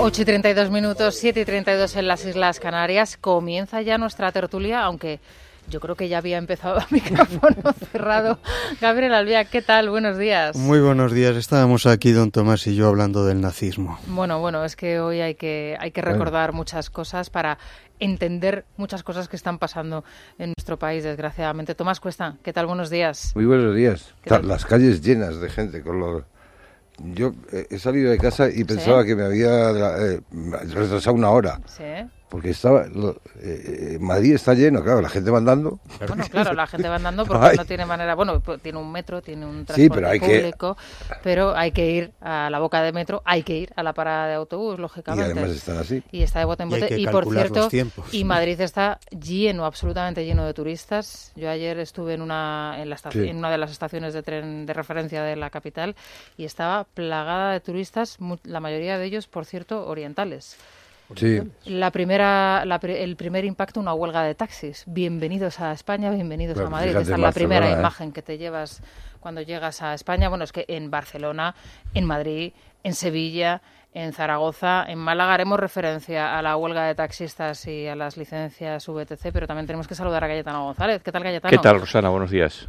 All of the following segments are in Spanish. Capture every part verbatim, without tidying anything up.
ocho y treinta y dos minutos, siete y treinta y dos en las Islas Canarias. Comienza ya nuestra tertulia, aunque yo creo que ya había empezado a micrófono cerrado. Gabriel Albiac, ¿qué tal? Buenos días. Muy buenos días. Estábamos aquí, don Tomás y yo, hablando del nazismo. Bueno, bueno, es que hoy hay que, hay que recordar bueno. muchas cosas para entender muchas cosas que están pasando en nuestro país, desgraciadamente. Tomás Cuesta, ¿qué tal? Buenos días. Muy buenos días. Las calles llenas de gente con los... Yo he salido de casa y pensaba ¿Sí? que me había eh, retrasado una hora. Sí. Porque estaba lo, eh, Madrid está lleno, claro, la gente va andando. Bueno, claro, la gente va andando porque Ay. no tiene manera... Bueno, tiene un metro, tiene un transporte sí, pero hay público, que... pero hay que ir a la boca de metro, hay que ir a la parada de autobús, lógicamente. Y además están así. Y está de bote en bote. Y, y por cierto, y Madrid está lleno, absolutamente lleno de turistas. Yo ayer estuve en una, en, la estación, sí. en una de las estaciones de tren de referencia de la capital y estaba plagada de turistas, la mayoría de ellos, por cierto, orientales. Sí. La primera, la, el primer impacto, una huelga de taxis. Bienvenidos a España, bienvenidos bueno, a Madrid. Esta es la primera ¿eh? imagen que te llevas cuando llegas a España. Bueno, es que en Barcelona, en Madrid, en Sevilla, en Zaragoza, en Málaga haremos referencia a la huelga de taxistas y a las licencias V T C, pero también tenemos que saludar a Cayetano González. ¿Qué tal, Cayetano? ¿Qué tal, Rosana? Buenos días.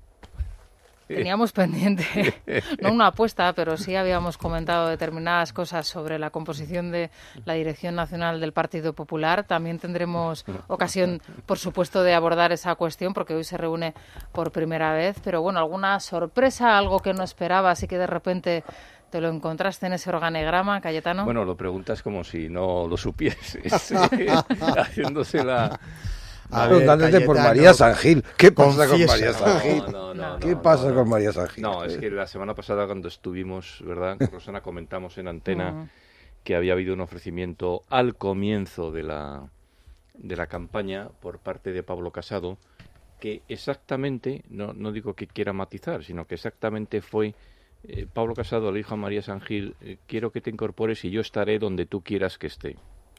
Teníamos pendiente, no una apuesta, pero sí habíamos comentado determinadas cosas sobre la composición de la Dirección Nacional del Partido Popular. También tendremos ocasión, por supuesto, de abordar esa cuestión, porque hoy se reúne por primera vez. Pero bueno, ¿alguna sorpresa, algo que no esperabas y que de repente te lo encontraste en ese organigrama, Cayetano? Bueno, lo preguntas como si no lo supieses, haciéndose la... Preguntándote por María San Gil. ¿Qué pasa con María San Gil? No, no, no, ¿Qué no, pasa no, no. con María San Gil? No, es que la semana pasada cuando estuvimos, ¿verdad? Con Rosana comentamos en antena uh-huh. que había habido un ofrecimiento al comienzo de la, de la campaña por parte de Pablo Casado que exactamente, no, no digo que quiera matizar, sino que exactamente fue eh, Pablo Casado le dijo a María San Gil, eh, quiero que te incorpores y yo estaré donde tú quieras que esté.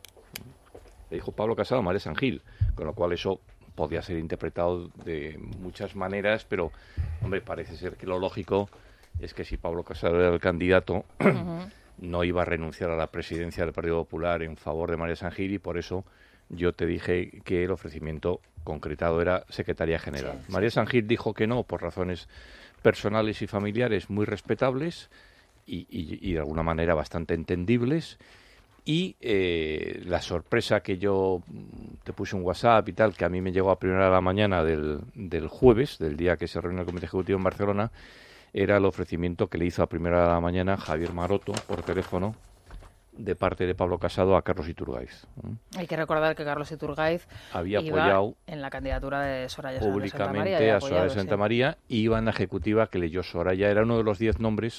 Le dijo Pablo Casado a María San Gil, con lo cual eso podía ser interpretado de muchas maneras, pero, hombre, parece ser que lo lógico es que si Pablo Casado era el candidato, uh-huh. no iba a renunciar a la presidencia del Partido Popular en favor de María San Gil, y por eso yo te dije que el ofrecimiento concretado era Secretaría General. Sí, María sí. San Gil dijo que no, por razones personales y familiares muy respetables y, y, y de alguna manera bastante entendibles. Y eh, la sorpresa que yo te puse un WhatsApp y tal, que a mí me llegó a primera de la mañana del, del jueves, del día que se reunió el Comité Ejecutivo en Barcelona, era el ofrecimiento que le hizo a primera de la mañana Javier Maroto por teléfono de parte de Pablo Casado a Carlos Iturgaiz. Hay que recordar que Carlos Iturgaiz había iba apoyado en la candidatura de Soraya Sáenz de Santa públicamente María, a Soraya de Santa sí. María, y iba en la ejecutiva que leyó Soraya. Era uno de los diez nombres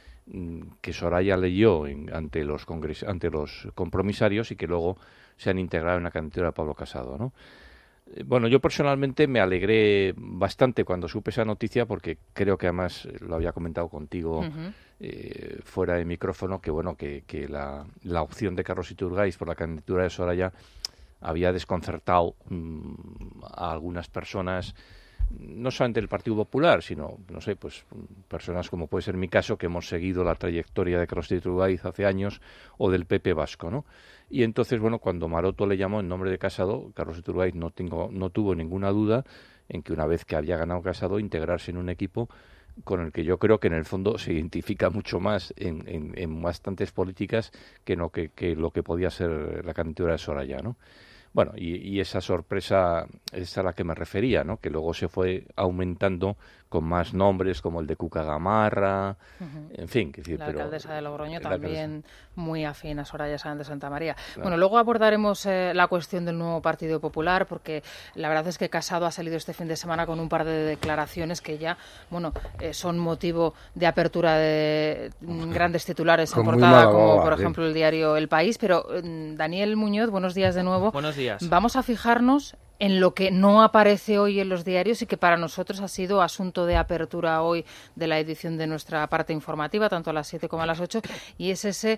que Soraya leyó en, ante los congres, ante los compromisarios y que luego se han integrado en la candidatura de Pablo Casado, ¿no? Bueno, yo personalmente me alegré bastante cuando supe esa noticia, porque creo que además lo había comentado contigo uh-huh. eh, fuera de micrófono, que bueno, que, que la, la opción de Carlos Iturgaiz por la candidatura de Soraya había desconcertado mmm, a algunas personas, no solamente del Partido Popular, sino, no sé, pues personas como puede ser mi caso, que hemos seguido la trayectoria de Carlos Iturgaiz hace años, o del P P vasco, ¿no? Y entonces, bueno, cuando Maroto le llamó en nombre de Casado, Carlos Iturgaiz no, tengo, no tuvo ninguna duda en que una vez que había ganado Casado, integrarse en un equipo con el que yo creo que en el fondo se identifica mucho más en, en, en bastantes políticas que, no, que, que lo que podía ser la candidatura de Soraya, ¿no? Bueno, y, y esa sorpresa es a la que me refería, ¿no? Que luego se fue aumentando con más nombres, como el de Cuca Gamarra, uh-huh. en fin. Que decir, la pero, alcaldesa de Logroño la también alcaldesa. Muy afín a Soraya Sáenz de Santa María. Claro. Bueno, luego abordaremos eh, la cuestión del nuevo Partido Popular, porque la verdad es que Casado ha salido este fin de semana con un par de declaraciones que ya, bueno, eh, son motivo de apertura de mm, grandes titulares en portada, como por ejemplo el diario El País. Pero mm, Daniel Muñoz, buenos días de nuevo. Buenos días. Vamos a fijarnos en lo que no aparece hoy en los diarios y que para nosotros ha sido asunto de apertura hoy de la edición de nuestra parte informativa, tanto a las siete como a las ocho, y es ese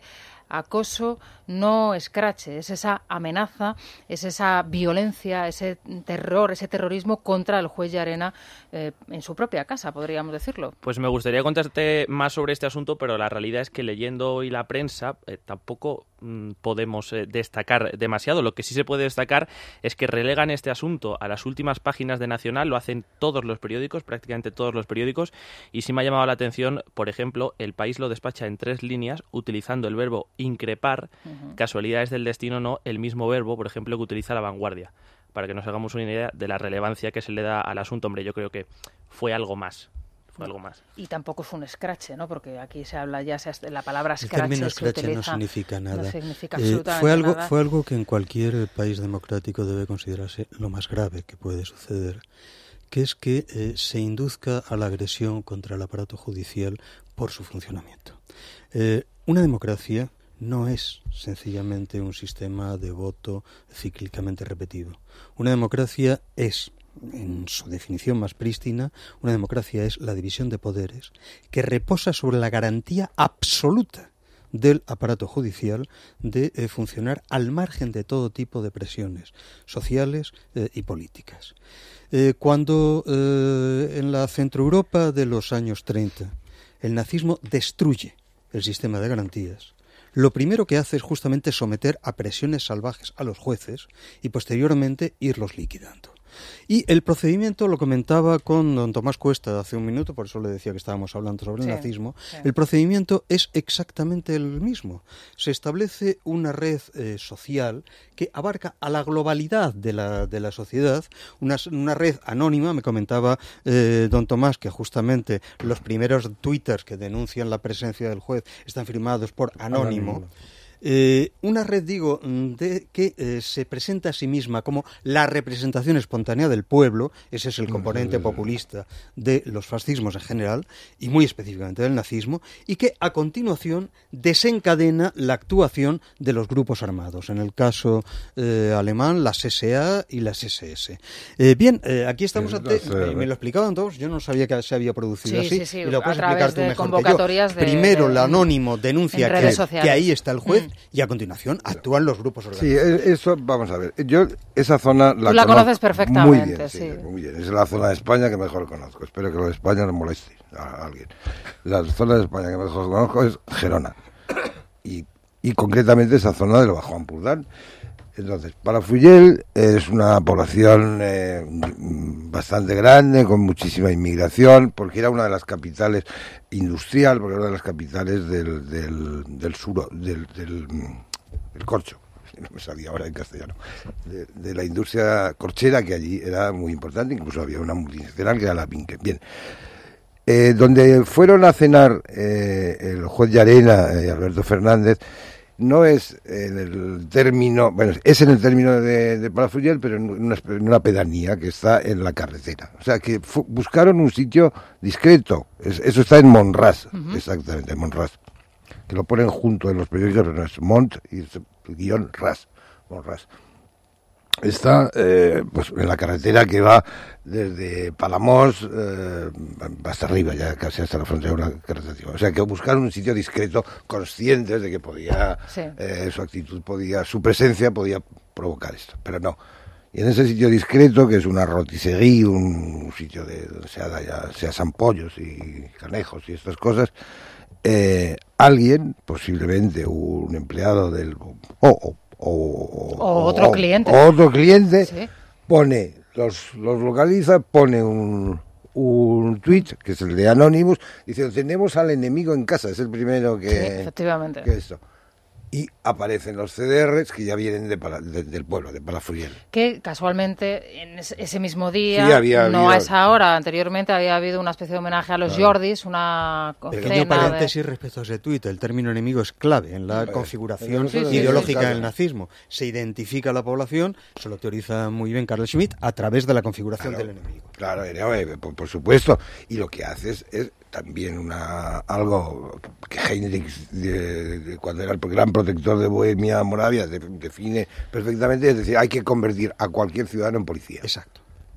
acoso, no escrache, es esa amenaza, es esa violencia, ese terror, ese terrorismo contra el juez Llarena eh, en su propia casa, podríamos decirlo. Pues me gustaría contarte más sobre este asunto, pero la realidad es que leyendo hoy la prensa eh, tampoco mm, podemos eh, destacar demasiado. Lo que sí se puede destacar es que relegan este asunto a las últimas páginas de Nacional, lo hacen todos los periódicos, prácticamente todos los periódicos, y sí me ha llamado la atención, por ejemplo, El País lo despacha en tres líneas, utilizando el verbo increpar, uh-huh. Casualidades del destino, no el mismo verbo, por ejemplo, que utiliza La Vanguardia, para que nos hagamos una idea de la relevancia que se le da al asunto. Hombre, yo creo que fue algo más. Fue algo más. Y tampoco fue un escrache, ¿no? Porque aquí se habla ya, se, la palabra scratch el término se utiliza, no significa nada. No significa eh, absolutamente fue algo, nada. Fue algo que en cualquier país democrático debe considerarse lo más grave que puede suceder, que es que eh, se induzca a la agresión contra el aparato judicial por su funcionamiento. Eh, una democracia no es sencillamente un sistema de voto cíclicamente repetido. Una democracia es, en su definición más prístina, una democracia es la división de poderes que reposa sobre la garantía absoluta del aparato judicial de eh, funcionar al margen de todo tipo de presiones sociales eh, y políticas. Eh, cuando eh, en la Centroeuropa de los años treinta el nazismo destruye el sistema de garantías, lo primero que hace es justamente someter a presiones salvajes a los jueces y posteriormente irlos liquidando. Y el procedimiento, lo comentaba con don Tomás Cuesta hace un minuto, por eso le decía que estábamos hablando sobre el sí, nazismo, sí. El procedimiento es exactamente el mismo. Se establece una red eh, social que abarca a la globalidad de la, de la sociedad, una, una red anónima. Me comentaba eh, don Tomás que justamente los primeros twitters que denuncian la presencia del juez están firmados por Anónimo. Anónimo. Eh, una red, digo, de que eh, se presenta a sí misma como la representación espontánea del pueblo, ese es el componente populista de los fascismos en general, y muy específicamente del nazismo, y que a continuación desencadena la actuación de los grupos armados, en el caso eh, alemán, las S A y las S S. Eh, bien, eh, aquí estamos ante, eh, me lo explicaban todos, yo no sabía que se había producido sí, así, sí, sí, y lo puedes a explicar través tú de mejor convocatorias que yo. De, Primero, de, el anónimo denuncia que, que ahí está el juez, mm. y a continuación actúan los grupos organizados. Sí, eso, vamos a ver, yo esa zona la, Tú la conoces perfectamente. Muy bien, sí, sí. muy bien, es la zona de España que mejor conozco, espero que lo de España no moleste a alguien. La zona de España que mejor conozco es Gerona, y, y concretamente esa zona del Bajo Ampurdán. Entonces, Palafrugell es una población eh, bastante grande, con muchísima inmigración, porque era una de las capitales industrial, porque era una de las capitales del, del, del sur, del, del, del corcho, no me salía ahora en castellano, de, de la industria corchera, que allí era muy importante, incluso había una multinacional que era la Pinque. Bien, eh, donde fueron a cenar eh, el juez Llarena y eh, Alberto Fernández, no es en el término, bueno, es en el término de, de Palafrugell, pero en una, en una pedanía que está en la carretera. O sea, que fu- buscaron un sitio discreto. Es, eso está en Montràs, uh-huh. Exactamente, en Montràs. Que lo ponen junto en los periódicos, pero no es Mont y es guión Ras, Montràs. Está eh, pues en la carretera que va desde Palamós eh, hasta arriba, ya casi hasta la frontera de una carretera. O sea, que buscaron un sitio discreto, conscientes de que podía, sí. eh, su actitud podía, su presencia podía provocar esto, pero no. Y en ese sitio discreto, que es una rotisserie, un, un sitio de donde se haya, se asan pollos y canejos y estas cosas, eh, alguien, posiblemente un empleado del... Oh, oh, O, o otro cliente o otro cliente ¿sí? pone los los localiza, pone un un tweet que es el de Anonymous, dice tenemos al enemigo en casa, es el primero que, sí, efectivamente. que esto. Y aparecen los C D Rs que ya vienen de, de, del pueblo, de Palafrugell. Que casualmente en ese mismo día, sí, había, no había... a esa hora, anteriormente había habido una especie de homenaje a los claro. Jordis, una pequeño paréntesis de... respecto a ese tuit. El término enemigo es clave en la sí, configuración sí, sí, ideológica sí, sí, del nazismo. Se identifica a la población, se lo teoriza muy bien Carl Schmitt, a través de la configuración claro, del enemigo. Claro, por, por supuesto. Y lo que haces es también una algo que Heinrich, de, de, cuando era el gran protector de Bohemia, Moravia, de, define perfectamente, es decir, hay que convertir a cualquier ciudadano en policía. Exacto.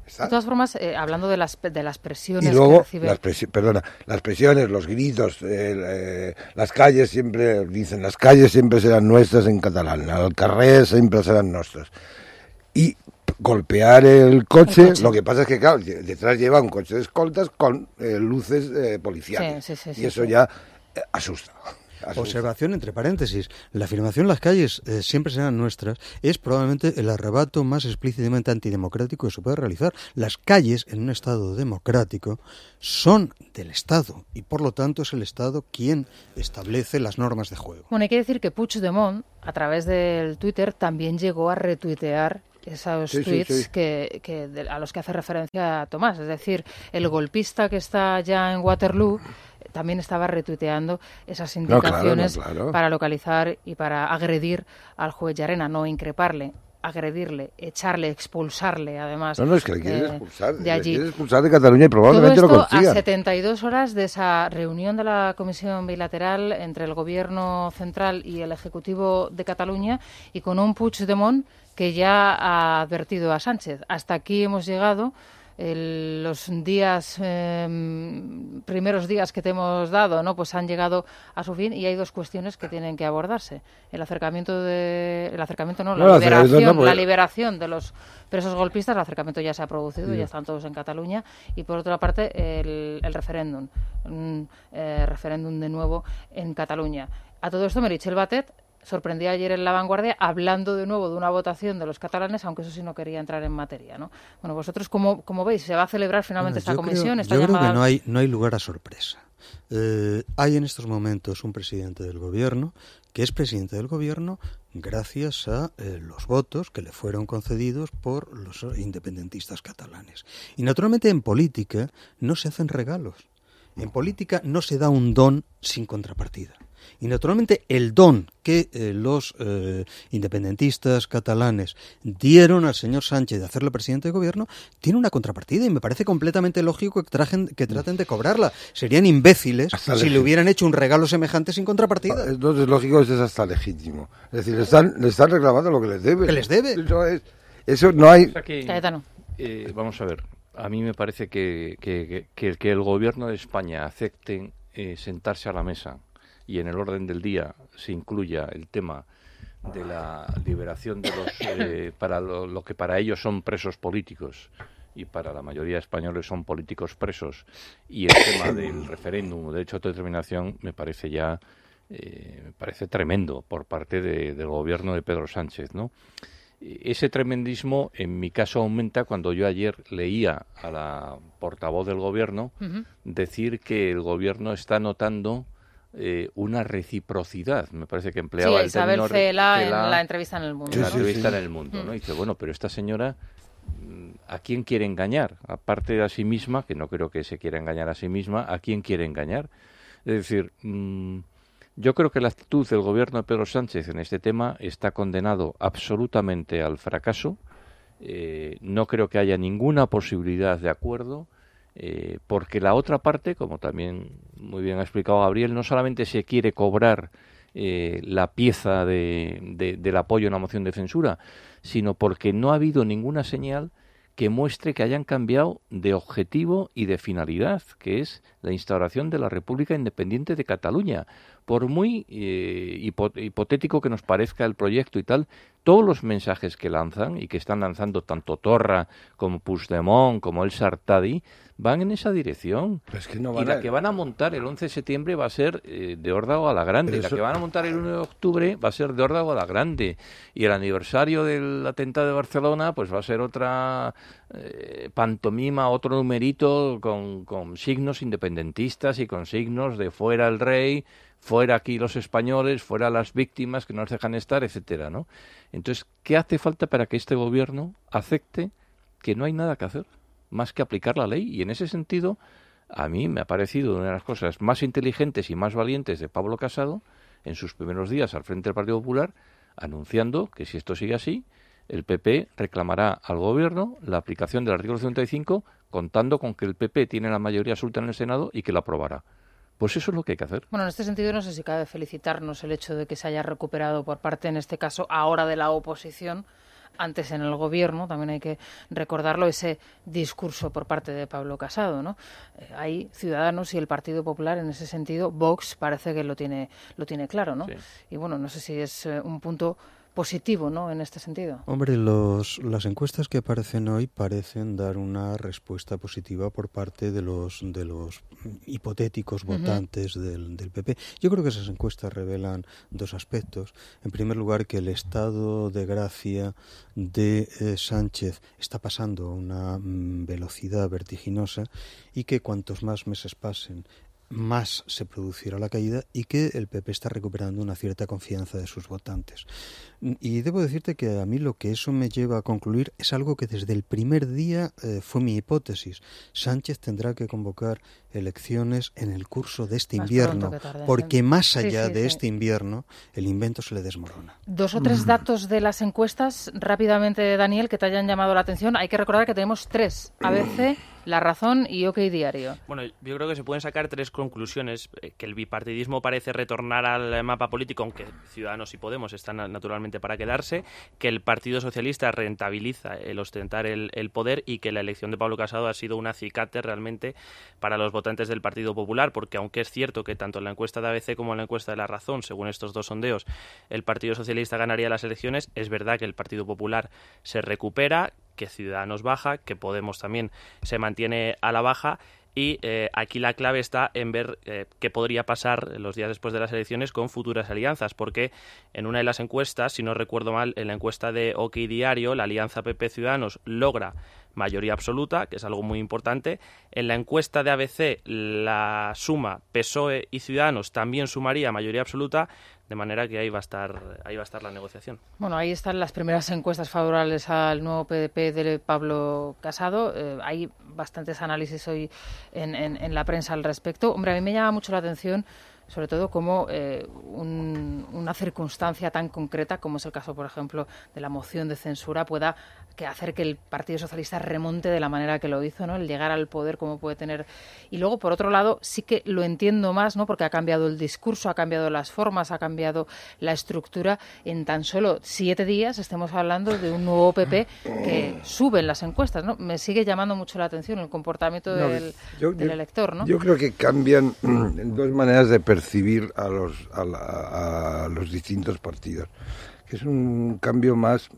Está. De todas formas, eh, hablando de las, de las presiones y luego, que recibe... las presi- perdona, las presiones, los gritos, eh, eh, las calles siempre, dicen, las calles siempre serán nuestras en catalán, al carrer siempre serán nuestras. Y golpear el coche, el coche, lo que pasa es que, claro, detrás lleva un coche de escoltas con eh, luces eh, policiales. Sí, sí, sí, y eso sí, ya eh, asusta. Asusta. Observación entre paréntesis. La afirmación las calles eh, siempre serán nuestras es probablemente el arrebato más explícitamente antidemocrático que se puede realizar. Las calles en un Estado democrático son del Estado y por lo tanto es el Estado quien establece las normas de juego. Bueno, hay que decir que Puigdemont, a través del Twitter, también llegó a retuitear esos sí, tweets sí, sí. Que, que de, a los que hace referencia Tomás. Es decir, el golpista que está ya en Waterloo también estaba retuiteando esas indicaciones no, claro, no, claro. para localizar y para agredir al juez Llarena, no increparle, agredirle, echarle, expulsarle, además. No, no, es que le quieren eh, expulsar, de allí. Le quieren expulsar de Cataluña y probablemente Todo esto lo consigan. A setenta y dos horas de esa reunión de la Comisión Bilateral entre el Gobierno Central y el Ejecutivo de Cataluña y con un Puigdemont que ya ha advertido a Sánchez. Hasta aquí hemos llegado. El, los días eh, primeros días que te hemos dado, ¿no? Pues han llegado a su fin y hay dos cuestiones que tienen que abordarse: el acercamiento de el acercamiento no, la no, liberación, no, pues... la liberación de los presos golpistas. El acercamiento ya se ha producido, sí. Ya están todos en Cataluña, y por otra parte el, el referéndum, un eh, referéndum de nuevo en Cataluña. A todo esto, Meritxell Batet sorprendía ayer en La Vanguardia hablando de nuevo de una votación de los catalanes, aunque eso sí no quería entrar en materia, ¿no? Bueno, vosotros, ¿cómo, cómo veis? ¿Se va a celebrar finalmente bueno, esta comisión? Creo, esta yo llamada... creo que no hay, no hay lugar a sorpresa. Eh, hay en estos momentos un presidente del gobierno que es presidente del gobierno gracias a eh, los votos que le fueron concedidos por los independentistas catalanes. Y naturalmente en política no se hacen regalos. En política no se da un don sin contrapartida. Y naturalmente el don que eh, los eh, independentistas catalanes dieron al señor Sánchez de hacerle presidente de gobierno tiene una contrapartida y me parece completamente lógico que, trajen, que traten de cobrarla. Serían imbéciles hasta si legítimo. Le hubieran hecho un regalo semejante sin contrapartida. Entonces lógico es hasta legítimo. Es decir, le están, le están reclamando lo que les debe. ¿Que les debe? Eso, es, eso no hay... Que, eh, vamos a ver, a mí me parece que, que, que, que el gobierno de España acepte eh, sentarse a la mesa y en el orden del día se incluya el tema de la liberación de los eh, para lo, lo que para ellos son presos políticos y para la mayoría de españoles son políticos presos, y el tema del referéndum, derecho a autodeterminación, me parece ya eh, me parece tremendo por parte de, del gobierno de Pedro Sánchez, ¿no? Ese tremendismo en mi caso aumenta cuando yo ayer leía a la portavoz del gobierno uh-huh. decir que el gobierno está notando Eh, una reciprocidad, me parece que empleaba sí, el Isabel término Cela Cela en la entrevista en El Mundo. En la ¿no? entrevista en El Mundo, ¿no? Y dice, bueno, pero esta señora, ¿a quién quiere engañar? Aparte de a sí misma, que no creo que se quiera engañar a sí misma, ¿a quién quiere engañar? Es decir, mmm, yo creo que la actitud del gobierno de Pedro Sánchez en este tema está condenado absolutamente al fracaso. Eh, no creo que haya ninguna posibilidad de acuerdo. Eh, porque la otra parte, como también muy bien ha explicado Gabriel, no solamente se quiere cobrar eh, la pieza de, de, del apoyo a una moción de censura, sino porque no ha habido ninguna señal que muestre que hayan cambiado de objetivo y de finalidad, que es la instauración de la República Independiente de Cataluña. Por muy eh, hipo- hipotético que nos parezca el proyecto y tal, todos los mensajes que lanzan y que están lanzando tanto Torra como Puigdemont como el Sartadi van en esa dirección. Es que no van y la a... que van a montar el once de septiembre va a ser eh, de Órdago a la Grande. Eso... La que van a montar el uno de octubre va a ser de Órdago a la Grande. Y el aniversario del atentado de Barcelona pues va a ser otra eh, pantomima, otro numerito con, con signos independentistas y con signos de fuera el rey, fuera aquí los españoles, fuera las víctimas que no nos dejan estar, etcétera, ¿no? Entonces, ¿qué hace falta para que este gobierno acepte que no hay nada que hacer más que aplicar la ley? Y en ese sentido, a mí me ha parecido una de las cosas más inteligentes y más valientes de Pablo Casado en sus primeros días al frente del Partido Popular, anunciando que si esto sigue así, el P P reclamará al gobierno la aplicación del artículo ciento cincuenta y cinco, contando con que el P P tiene la mayoría absoluta en el Senado y que lo aprobará. Pues eso es lo que hay que hacer. Bueno, en este sentido no sé si cabe felicitarnos el hecho de que se haya recuperado por parte, en este caso, ahora de la oposición, antes en el gobierno, también hay que recordarlo, ese discurso por parte de Pablo Casado, ¿no? Eh, hay Ciudadanos y el Partido Popular, en ese sentido, Vox parece que lo tiene, lo tiene claro, ¿no? Sí. Y bueno, no sé si es eh, un punto positivo, ¿no?, en este sentido. Hombre, los, las encuestas que aparecen hoy parecen dar una respuesta positiva por parte de los de los hipotéticos votantes uh-huh. del, del P P. Yo creo que esas encuestas revelan dos aspectos. En primer lugar, que el estado de gracia de eh, Sánchez está pasando a una mm, velocidad vertiginosa y que cuantos más meses pasen, más se producirá la caída y que el P P está recuperando una cierta confianza de sus votantes. Y debo decirte que a mí lo que eso me lleva a concluir es algo que desde el primer día eh, fue mi hipótesis. Sánchez tendrá que convocar elecciones en el curso de este más invierno, tarde, porque más allá sí, sí, de sí. este invierno el invento se le desmorona. Dos o tres mm. datos de las encuestas, rápidamente, Daniel, que te hayan llamado la atención. Hay que recordar que tenemos tres, A B C, La Razón y OK Diario. Bueno, yo creo que se pueden sacar tres conclusiones. Que el bipartidismo parece retornar al mapa político, aunque Ciudadanos y Podemos están naturalmente para quedarse, que el Partido Socialista rentabiliza el ostentar el, el poder y que la elección de Pablo Casado ha sido un acicate realmente para los votantes del Partido Popular, porque aunque es cierto que tanto en la encuesta de A B C como en la encuesta de La Razón, según estos dos sondeos, el Partido Socialista ganaría las elecciones, es verdad que el Partido Popular se recupera, que Ciudadanos baja, que Podemos también se mantiene a la baja. Y eh, aquí la clave está en ver eh, qué podría pasar los días después de las elecciones con futuras alianzas, porque en una de las encuestas, si no recuerdo mal, en la encuesta de OK Diario, la alianza P P Ciudadanos logra mayoría absoluta, que es algo muy importante. En la encuesta de A B C, la suma P S O E y Ciudadanos también sumaría mayoría absoluta, de manera que ahí va a estar ahí va a estar la negociación. Bueno, ahí están las primeras encuestas favorables al nuevo P D P de Pablo Casado. Eh, hay bastantes análisis hoy en, en, en la prensa al respecto. Hombre, a mí me llama mucho la atención, sobre todo como eh, un, una circunstancia tan concreta como es el caso, por ejemplo, de la moción de censura pueda que hacer que el Partido Socialista remonte de la manera que lo hizo, ¿no? El llegar al poder como puede tener. Y luego, por otro lado, sí que lo entiendo más, ¿no? Porque ha cambiado el discurso, ha cambiado las formas, ha cambiado la estructura. En tan solo siete días estemos hablando de un nuevo P P que sube en las encuestas, ¿no? Me sigue llamando mucho la atención el comportamiento no, del, yo, del yo, elector, ¿no? Yo creo que cambian dos maneras de percibir a los, a, la, a los distintos partidos, que es un cambio más,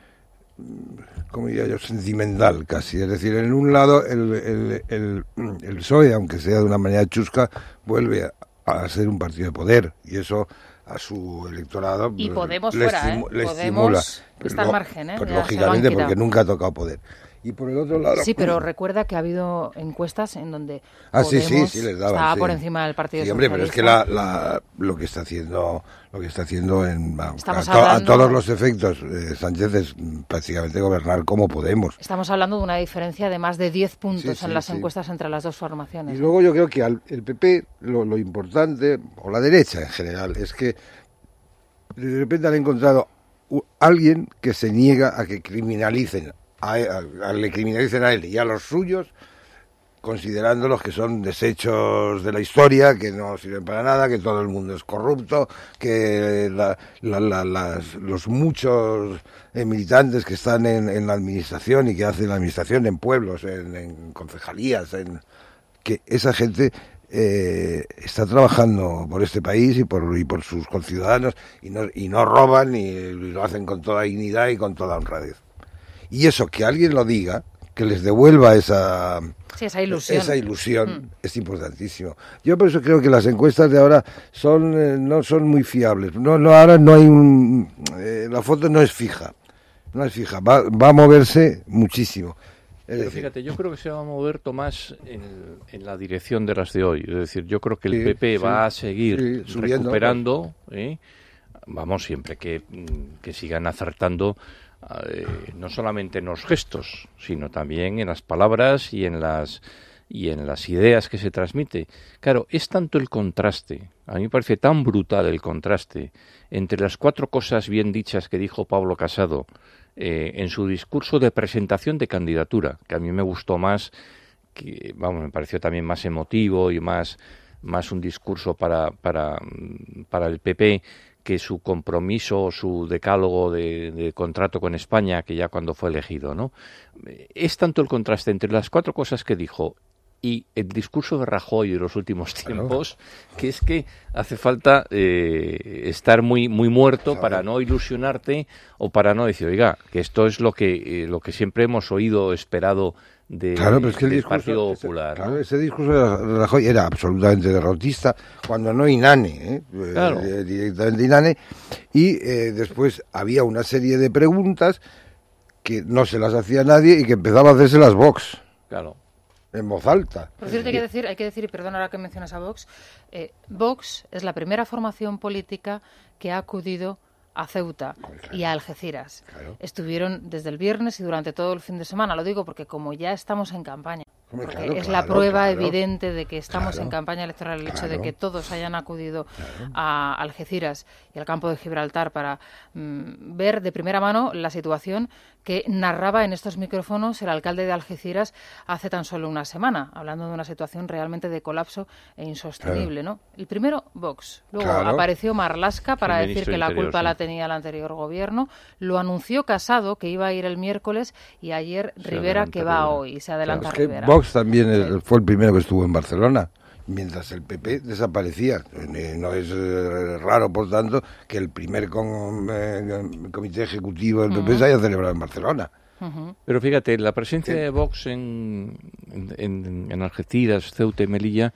como diría yo, sentimental casi. Es decir, en un lado el, el, el, el P S O E, aunque sea de una manera chusca, vuelve a, a ser un partido de poder, y eso a su electorado y Podemos le, fuera, estimu- ¿eh? le Podemos estimula. está al margen, ¿eh? Pues Ya lógicamente, porque nunca ha tocado poder. Y por el otro lado... Sí, pero recuerda que ha habido encuestas en donde ah, Podemos sí, sí, sí, les daban, estaba sí. por encima del Partido sí, hombre, Socialista. pero es que la, la, lo que está haciendo, lo que está haciendo en, a, to, hablando, a todos los efectos, eh, Sánchez es prácticamente gobernar como Podemos. Estamos hablando de una diferencia de más de diez puntos sí, sí, en las sí. encuestas entre las dos formaciones. Y luego yo creo que al el P P lo, lo importante, o la derecha en general, es que de repente han encontrado uh, alguien que se niega a que criminalicen A, a, a, le criminalicen a él y a los suyos, considerándolos que son desechos de la historia, que no sirven para nada, que todo el mundo es corrupto, que la, la, la, las, los muchos eh, militantes que están en, en la administración y que hacen la administración en pueblos, en, en concejalías, en, que esa gente eh, está trabajando por este país y por, y por sus conciudadanos y no, y no roban y, y lo hacen con toda dignidad y con toda honradez. Y eso, que alguien lo diga, que les devuelva esa, sí, esa ilusión, esa ilusión mm. es importantísimo. Yo por eso creo que las encuestas de ahora son eh, no son muy fiables. No, no ahora no hay un... Eh, la foto no es fija, no es fija, va, va a moverse muchísimo. Es Pero decir, fíjate, yo creo que se va a mover, Tomás, en, en la dirección de las de hoy. Es decir, yo creo que el sí, P P sí, va a seguir sí, subiendo, recuperando, ¿eh? Vamos, siempre que, que sigan acertando, eh, no solamente en los gestos, sino también en las palabras y en las y en las ideas que se transmite. Claro, es tanto el contraste, a mí me parece tan brutal el contraste entre las cuatro cosas bien dichas que dijo Pablo Casado eh, en su discurso de presentación de candidatura, que a mí me gustó más, que vamos, me pareció también más emotivo y más, más un discurso para, para, para el P P, que su compromiso, su decálogo de, de contrato con España, que ya cuando fue elegido, ¿no? Es tanto el contraste entre las cuatro cosas que dijo y el discurso de Rajoy de los últimos tiempos, que es que hace falta eh, estar muy muy muerto para no ilusionarte o para no decir, oiga, que esto es lo que eh, lo que siempre hemos oído, esperado de, claro, pero es que el del discurso, Partido Popular. Ese, claro, ¿no? ese discurso de Rajoy era absolutamente derrotista, cuando no inane, ¿eh? Claro. eh, directamente inane, y eh, después había una serie de preguntas que no se las hacía nadie y que empezaba a hacerse las Vox. Claro. En voz alta. Por cierto, hay que decir, hay que decir, y perdón ahora que mencionas a Vox, eh, Vox es la primera formación política que ha acudido a Ceuta claro. y a Algeciras. Claro. Estuvieron desde el viernes y durante todo el fin de semana. Lo digo porque como ya estamos en campaña, porque claro, es claro, la prueba claro. evidente de que estamos claro. en campaña electoral, el hecho claro. de que todos hayan acudido claro. a Algeciras y al campo de Gibraltar para mm, ver de primera mano la situación que narraba en estos micrófonos el alcalde de Algeciras hace tan solo una semana, hablando de una situación realmente de colapso e insostenible, claro. ¿no? El primero, Vox. Luego claro. apareció Marlaska para decir que la interior, culpa sí. la tenía el anterior gobierno. Lo anunció Casado, que iba a ir el miércoles, y ayer se Rivera, que va Rivera. hoy, y se adelanta claro, es Rivera. Que Vox también sí. fue el primero que estuvo en Barcelona, mientras el P P desaparecía. No es eh, raro, por tanto, que el primer con, eh, comité ejecutivo del P P uh-huh. se haya celebrado en Barcelona. Uh-huh. Pero fíjate, la presencia sí. de Vox en, en, en Algeciras, Ceuta y Melilla,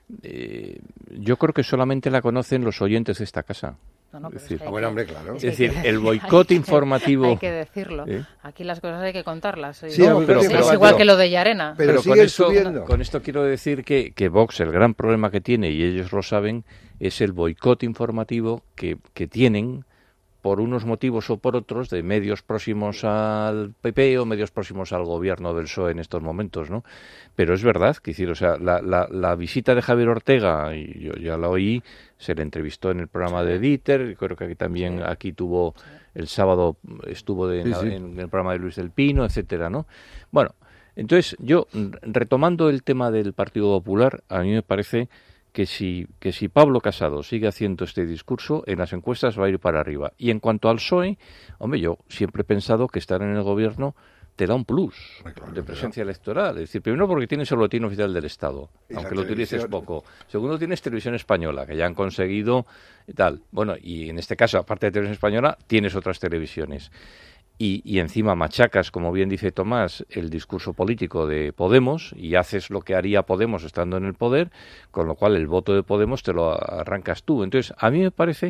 eh, yo creo que solamente la conocen los oyentes de esta casa. No, no, es decir, es que bueno, hombre, claro. Es decir, el boicot informativo... Hay que decirlo. ¿Eh? Aquí las cosas hay que contarlas. Sí, no, pero, es, pero, es pero, igual pero, que lo de Llarena. Pero, pero con, esto, subiendo. con esto quiero decir que, que Vox, el gran problema que tiene, y ellos lo saben, es el boicot informativo que, que tienen por unos motivos o por otros de medios próximos al P P o medios próximos al gobierno del P S O E en estos momentos, ¿no? Pero es verdad, que decir, o sea, la, la, la visita de Javier Ortega, y yo ya la oí, se le entrevistó en el programa de Dieter, creo que aquí también aquí tuvo, el sábado estuvo de, sí, sí. en el programa de Luis del Pino, etcétera, ¿no? Bueno, entonces yo, retomando el tema del Partido Popular, a mí me parece que si, que si Pablo Casado sigue haciendo este discurso, en las encuestas va a ir para arriba. Y en cuanto al P S O E, hombre, yo siempre he pensado que estar en el gobierno te da un plus claro, de presencia claro. electoral. Es decir, primero porque tienes el boletín oficial del Estado, y aunque lo utilices poco. Segundo, tienes Televisión Española, que ya han conseguido y tal. Bueno, y en este caso, aparte de Televisión Española, tienes otras televisiones. Y, y encima machacas, como bien dice Tomás, el discurso político de Podemos y haces lo que haría Podemos estando en el poder, con lo cual el voto de Podemos te lo arrancas tú. Entonces, a mí me parece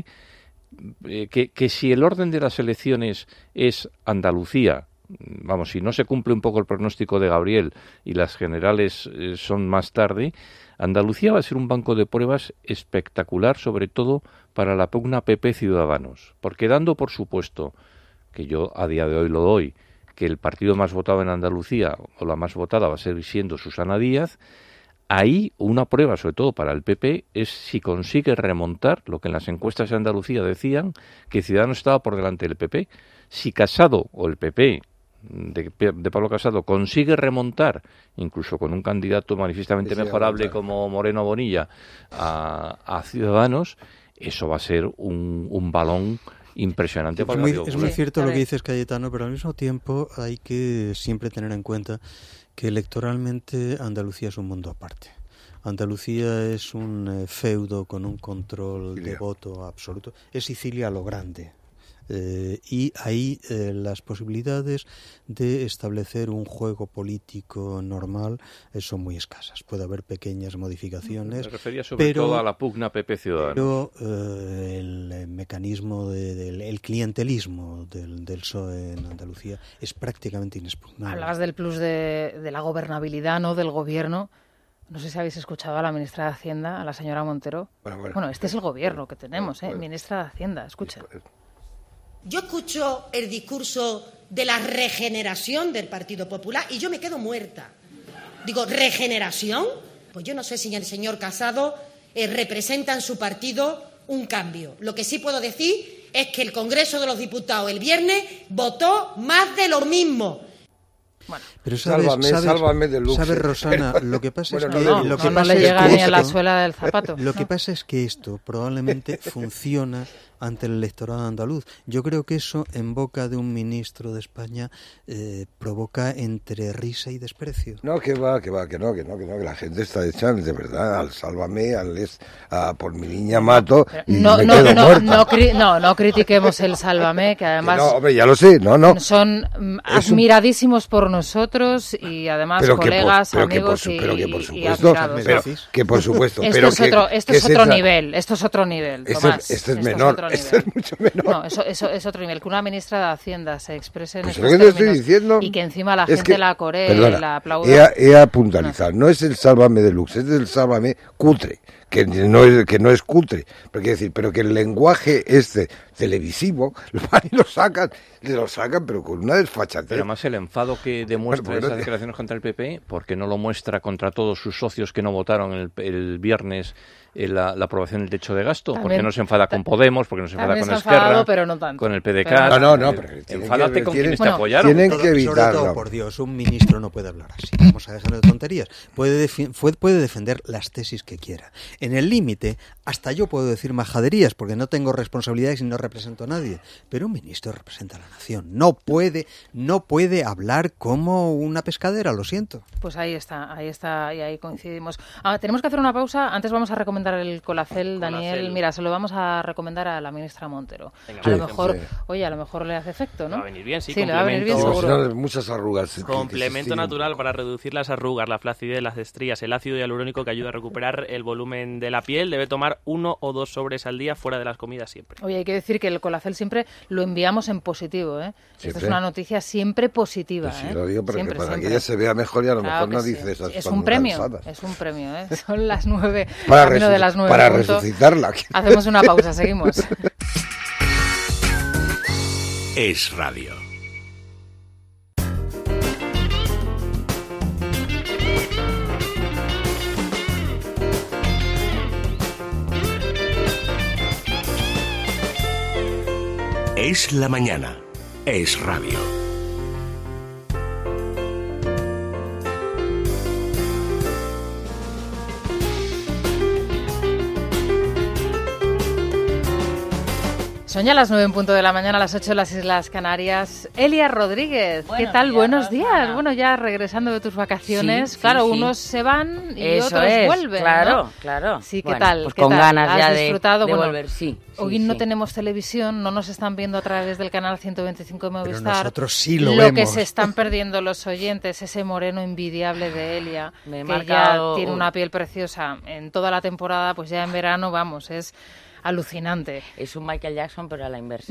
eh, que, que si el orden de las elecciones es Andalucía, vamos, si no se cumple un poco el pronóstico de Gabriel y las generales eh, son más tarde, Andalucía va a ser un banco de pruebas espectacular, sobre todo para la pugna P P Ciudadanos, porque dando por supuesto, que yo a día de hoy lo doy, que el partido más votado en Andalucía, o la más votada, va a seguir siendo Susana Díaz, ahí una prueba, sobre todo para el P P, es si consigue remontar lo que en las encuestas de Andalucía decían, que Ciudadanos estaba por delante del P P. Si Casado, o el P P, de, de Pablo Casado, consigue remontar, incluso con un candidato manifiestamente sí, mejorable sí, como Moreno Bonilla, a, a Ciudadanos, eso va a ser un, un balón impresionante. Es muy, es muy cierto lo que dices, Cayetano, pero al mismo tiempo hay que siempre tener en cuenta que electoralmente Andalucía es un mundo aparte. Andalucía es un eh, feudo con un control Sicilia. de voto absoluto. Es Sicilia a lo grande. Eh, y ahí eh, las posibilidades de establecer un juego político normal eh, son muy escasas. Puede haber pequeñas modificaciones. Me refería sobre pero, todo a la pugna P P Ciudadanos. Pero eh, el, el mecanismo de, del el clientelismo del, del P S O E en Andalucía es prácticamente inexpugnable. Hablabas del plus de, de la gobernabilidad, ¿no?, del gobierno. No sé si habéis escuchado a la ministra de Hacienda, a la señora Montero. Bueno, bueno, bueno este es el gobierno que tenemos, ¿eh? Ministra de Hacienda, escuchen. Yo escucho el discurso de la regeneración del Partido Popular y yo me quedo muerta. Digo, ¿regeneración? Pues yo no sé si el señor Casado eh, representa en su partido un cambio. Lo que sí puedo decir es que el Congreso de los Diputados el viernes votó más de lo mismo. Bueno, pero sabes, sálvame, sabes, sálvame del lujo. sabes, Rosana, lo que pasa bueno, es que no, no, lo que no, pasa no le llega es que ni a la esto, suela del zapato. Lo que no. pasa es que esto probablemente funciona ante el electorado andaluz. Yo creo que eso, en boca de un ministro de España, eh, provoca entre risa y desprecio. No, que va, que va, que no, que no, que no, que la gente está hecha, de verdad, al Sálvame, al les, a por mi niña mato y no, me no, quedo no, muerta. No, cri- no, no critiquemos el Sálvame, que además... Que no, hombre, ya lo sé, no, no. Son mm, admiradísimos por nosotros y además pero colegas, que por, pero amigos que por, y, pero que por y supuesto, admirados. pero, que por supuesto, esto pero es que, otro, esto que es otro esa, nivel, esto es otro nivel, esto, Tomás. Esto es esto menor, es otro esto nivel. es mucho menor. No, eso, eso es otro nivel, que una ministra de Hacienda se exprese en Pues estos es lo que te términos estoy diciendo, y que encima la es gente que, la coree, perdona, la aplauda. He a, he a puntualizar, no. no es el Sálvame Deluxe, es el Sálvame cutre, que no es, que no es cutre, pero quiero decir, pero que el lenguaje este televisivo lo van y lo sacan, lo sacan, pero con una desfachatez. Pero además el enfado que demuestra bueno, esas declaraciones contra el P P, porque no lo muestra contra todos sus socios que no votaron el, el viernes eh, la, la aprobación del techo de gasto, también, porque no se enfada con Podemos, porque no se enfada con Esquerra, pero no tanto, con el P D K. pero... No, no, no, pero enfádate que, con tienen, quienes bueno, te apoyaron. Tienen todo, que evitarlo. Sobre todo, por Dios, un ministro no puede hablar así. Vamos a dejar de tonterías. Puede, defi- puede defender las tesis que quiera. En el límite, hasta yo puedo decir majaderías, porque no tengo responsabilidades y no represento a nadie. Pero un ministro representa a la nación. No puede, no puede hablar como una pescadera, lo siento. Pues ahí está, ahí está, y ahí coincidimos. Ah, tenemos que hacer una pausa. Antes vamos a recomendar el Colacel, Daniel. Colacel. Mira, se lo vamos a recomendar a la ministra Montero. Venga, a sí, lo mejor, sí. oye, a lo mejor le hace efecto, ¿no? Va a venir bien, sí, le va a venir bien, complemento- seguro. No, muchas arrugas. que- que se Complemento estiren. natural para reducir las arrugas, la flacidez, las estrías, el ácido hialurónico que ayuda a recuperar el volumen de la piel. Debe tomar uno o dos sobres al día fuera de las comidas siempre. Oye, hay que decir que el Colacel siempre lo enviamos en positivo, ¿eh? Esta es Siempre. una noticia siempre positiva, Pues sí, ¿eh? lo digo para, Siempre, que, para siempre. que ella se vea mejor y a lo Claro mejor no que sí. dice esas Es tan un premio, cansadas. es un premio, ¿eh? Son las nueve, Para, camino de resuc- las nueve. para punto. resucitarla. Hacemos una pausa, seguimos. Es radio. Es la mañana. Es radio. Son ya las nueve en punto de la mañana, a las ocho en las Islas Canarias. Elia Rodríguez, ¿qué Buenos tal? días, Buenos días. Rosana. Bueno, ya regresando de tus vacaciones. Sí, sí, claro, sí. unos se van y Eso otros es, vuelven, claro, ¿no? claro. Sí, ¿qué Bueno, tal? Pues ¿Qué con tal? ganas ¿Has ya de, disfrutado? de Bueno, volver, sí. sí, Hoy no sí. tenemos televisión, no nos están viendo a través del canal ciento veinticinco de Pero Movistar. nosotros sí lo, Lo vemos. que se están perdiendo los oyentes, ese moreno envidiable de Elia, Me he que marcado ya tiene un- una piel preciosa en toda la temporada, pues ya en verano, vamos, es alucinante. Es un Michael Jackson, pero a la inversa.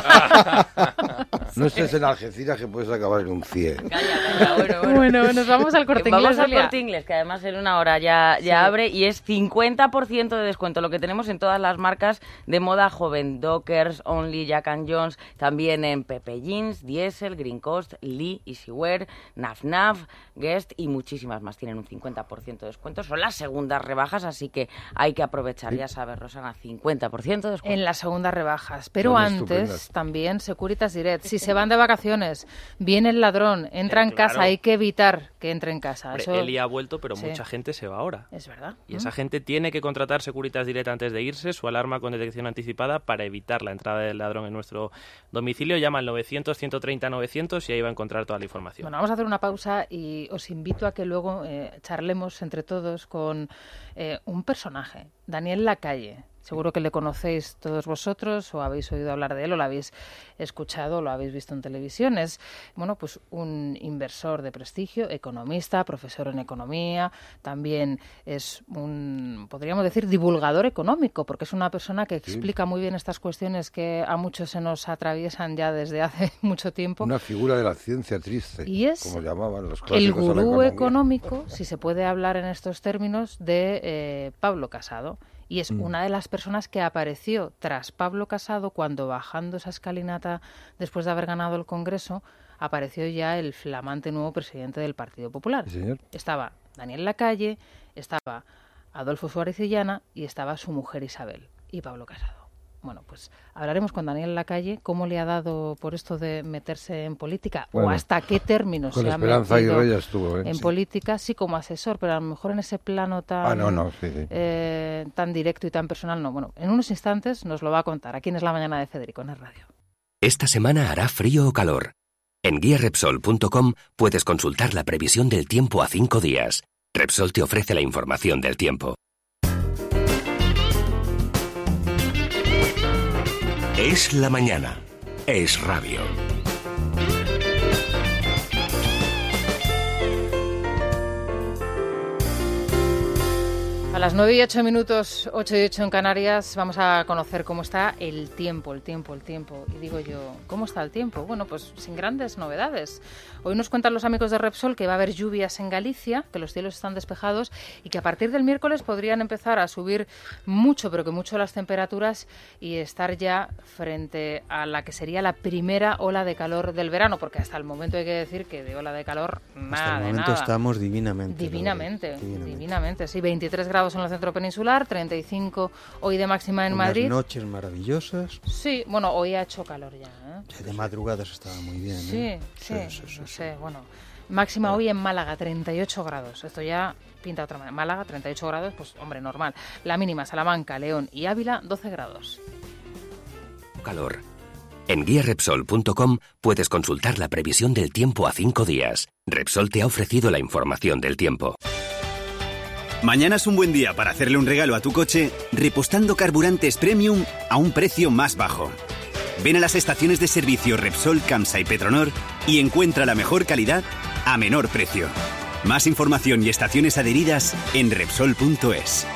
No estés en Algeciras que puedes acabar en un cien. Calla, calla, bueno, bueno. Bueno, nos vamos al Corte Inglés, Vamos al Elia. Corte Inglés, que además en una hora ya, ya Sí. abre y es cincuenta por ciento de descuento, lo que tenemos en todas las marcas de moda joven, Dockers, Only, Jack and Jones, también en Pepe Jeans, Diesel, Green Coast, Lee, Easywear, Naf Naf, Guest y muchísimas más. Tienen un cincuenta por ciento de descuento, son las segundas rebajas, así que hay que aprovechar, ya sabes, Rosana, cincuenta por ciento de descuento. En las segundas rebajas. Pero Son antes estupendas. también Securitas Direct. Si se van de vacaciones, viene el ladrón, entra Eh, en casa, claro. hay que evitar que entre en casa. Hombre, Eso Eli ha vuelto, pero sí. mucha gente se va ahora. es verdad. Y esa gente tiene que contratar Securitas Direct antes de irse, su alarma con detección anticipada para evitar la entrada del ladrón en nuestro domicilio. Llama al novecientos, ciento treinta, novecientos y ahí va a encontrar toda la información. Bueno, vamos a hacer una pausa y os invito a que luego eh, charlemos entre todos con eh, un personaje, Daniel Lacalle. Seguro que le conocéis todos vosotros o habéis oído hablar de él o lo habéis escuchado o lo habéis visto en televisión. Es, bueno, pues un inversor de prestigio, economista, profesor en economía, también es un, podríamos decir, divulgador económico, porque es una persona que explica muy bien estas cuestiones que a muchos se nos atraviesan ya desde hace mucho tiempo. Una figura de la ciencia triste, Y es como llamaban los El clásicos de la gurú economía. económico, si se puede hablar en estos términos, de eh, Pablo Casado. Y es Mm. una de las personas que apareció tras Pablo Casado cuando, bajando esa escalinata después de haber ganado el Congreso, apareció ya el flamante nuevo presidente del Partido Popular. Sí, señor. Estaba Daniel Lacalle, estaba Adolfo Suárez Illana y estaba su mujer Isabel y Pablo Casado. Bueno, pues hablaremos con Daniel Lacalle cómo le ha dado por esto de meterse en política bueno, o hasta qué términos se ha Esperanza metido Aguirre ya estuvo, ¿eh? en sí. política, sí como asesor, pero a lo mejor en ese plano tan, ah, no, no, sí, sí. Eh, tan directo y tan personal no. Bueno, en unos instantes nos lo va a contar. Aquí en Es la Mañana de Federico, en el radio. Esta semana hará frío o calor. En guía repsol punto com puedes consultar la previsión del tiempo a cinco días. Repsol te ofrece la información del tiempo. Es la mañana. Es radio. A las nueve y ocho minutos, ocho y ocho en Canarias, vamos a conocer cómo está el tiempo, el tiempo, el tiempo. Y digo yo, ¿cómo está el tiempo? Bueno, pues sin grandes novedades. Hoy nos cuentan los amigos de Repsol que va a haber lluvias en Galicia, que los cielos están despejados y que a partir del miércoles podrían empezar a subir mucho, pero que mucho las temperaturas y estar ya frente a la que sería la primera ola de calor del verano, porque hasta el momento hay que decir que de ola de calor nada hasta el de momento nada. estamos divinamente. Divinamente, divinamente. divinamente, sí, veintitrés grados en el centro peninsular, treinta y cinco hoy de máxima en Unas Madrid. noches maravillosas. Sí, bueno, hoy ha hecho calor ya, ¿eh? Sí, de madrugadas estaba muy bien. Sí, ¿eh? sí, sí, sí, sí, no sí. sé, bueno. Máxima hoy en Málaga, treinta y ocho grados. Esto ya pinta de otra manera. Málaga, treinta y ocho grados, pues hombre, normal. La mínima, Salamanca, León y Ávila, doce grados. Calor. En guía repsol punto com puedes consultar la previsión del tiempo a cinco días. Repsol te ha ofrecido la información del tiempo. Mañana es un buen día para hacerle un regalo a tu coche repostando carburantes premium a un precio más bajo. Ven a las estaciones de servicio Repsol, Camsa y Petronor y encuentra la mejor calidad a menor precio. Más información y estaciones adheridas en repsol punto es.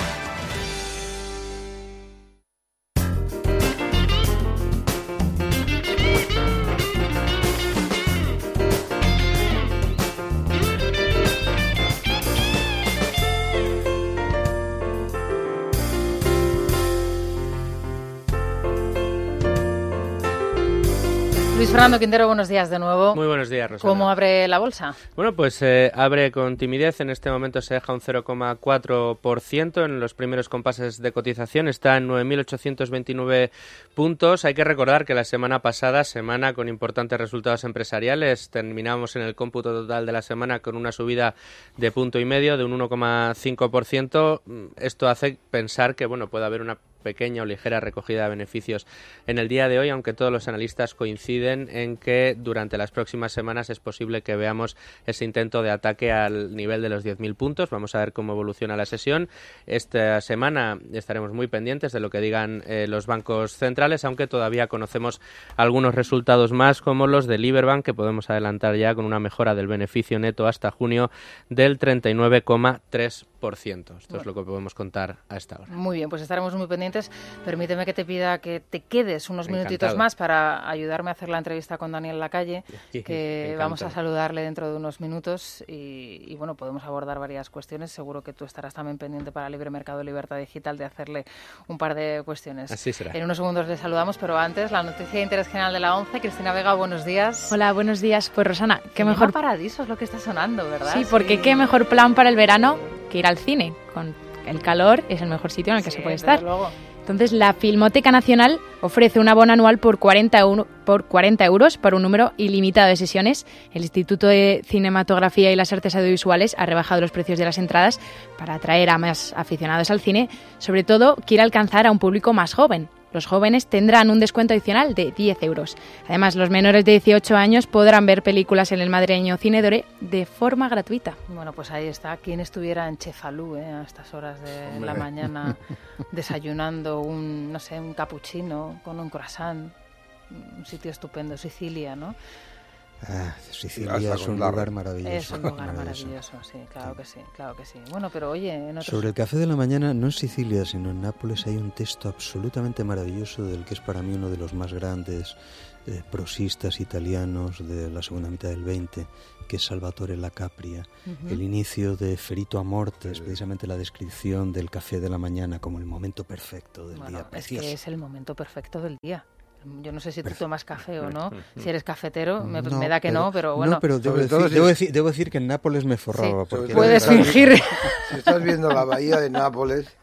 Luis Fernando Quintero, buenos días de nuevo. Muy buenos días, Rosana. ¿Cómo abre la bolsa? Bueno, pues eh, abre con timidez. En este momento se deja un cero coma cuatro por ciento. En los primeros compases de cotización está en nueve mil ochocientos veintinueve puntos. Hay que recordar que la semana pasada, semana con importantes resultados empresariales, terminamos en el cómputo total de la semana con una subida de punto y medio, de un uno coma cinco por ciento. Esto hace pensar que bueno puede haber una pequeña o ligera recogida de beneficios en el día de hoy, aunque todos los analistas coinciden en que durante las próximas semanas es posible que veamos ese intento de ataque al nivel de los diez mil puntos. Vamos a ver cómo evoluciona la sesión. Esta semana estaremos muy pendientes de lo que digan eh, los bancos centrales, aunque todavía conocemos algunos resultados más, como los de Liberbank, que podemos adelantar ya con una mejora del beneficio neto hasta junio del treinta y nueve coma tres por ciento. Esto bueno. es lo que podemos contar a esta hora. Muy bien, pues estaremos muy pendientes. Permíteme que te pida que te quedes unos Encantado. minutitos más para ayudarme a hacer la entrevista con Daniel Lacalle, que vamos a saludarle dentro de unos minutos y, y bueno, podemos abordar varias cuestiones. Seguro que tú estarás también pendiente para Libre Mercado y Libertad Digital de hacerle un par de cuestiones. Así será. En unos segundos le saludamos, pero antes la noticia de interés general de la ONCE. Cristina Vega, buenos días. Hola, buenos días. Pues Rosana, qué Se mejor... Paradiso es lo que está sonando, ¿verdad? Sí, porque sí. Qué mejor plan para el verano que ir al cine. Con el calor es el mejor sitio en el que sí, se puede estar. Luego. Entonces, la Filmoteca Nacional ofrece un abono anual por cuarenta, por cuarenta euros para un número ilimitado de sesiones. El Instituto de Cinematografía y las Artes Audiovisuales ha rebajado los precios de las entradas para atraer a más aficionados al cine. Sobre todo, quiere alcanzar a un público más joven. Los jóvenes tendrán un descuento adicional de diez euros. Además, los menores de dieciocho años podrán ver películas en el madrileño Cine Dore de forma gratuita. Bueno, pues ahí está. Quien estuviera en Chefalú eh, a estas horas de Hombre. la mañana desayunando un, no sé, un cappuccino con un croissant. Un sitio estupendo, Sicilia, ¿no? Ah, Sicilia es un lugar maravilloso. Es un lugar maravilloso, sí, claro que sí, claro que sí. Bueno, pero oye... En otros... Sobre el café de la mañana, no en Sicilia, sino en Nápoles, hay un texto absolutamente maravilloso del que es para mí uno de los más grandes eh, prosistas italianos de la segunda mitad del veinte, que es Salvatore La Capria. Uh-huh. El inicio de Ferito a Morte es precisamente la descripción del café de la mañana como el momento perfecto del bueno, día. Precioso. Es que es el momento perfecto del día. Yo no sé si tú tomas café o no, si eres cafetero, me, no, me da que pero, no, pero bueno. No, pero debo decir, si... debo, decir, debo decir que en Nápoles me forraba. Sí, porque puedes fingir. Si estás viendo la bahía de Nápoles,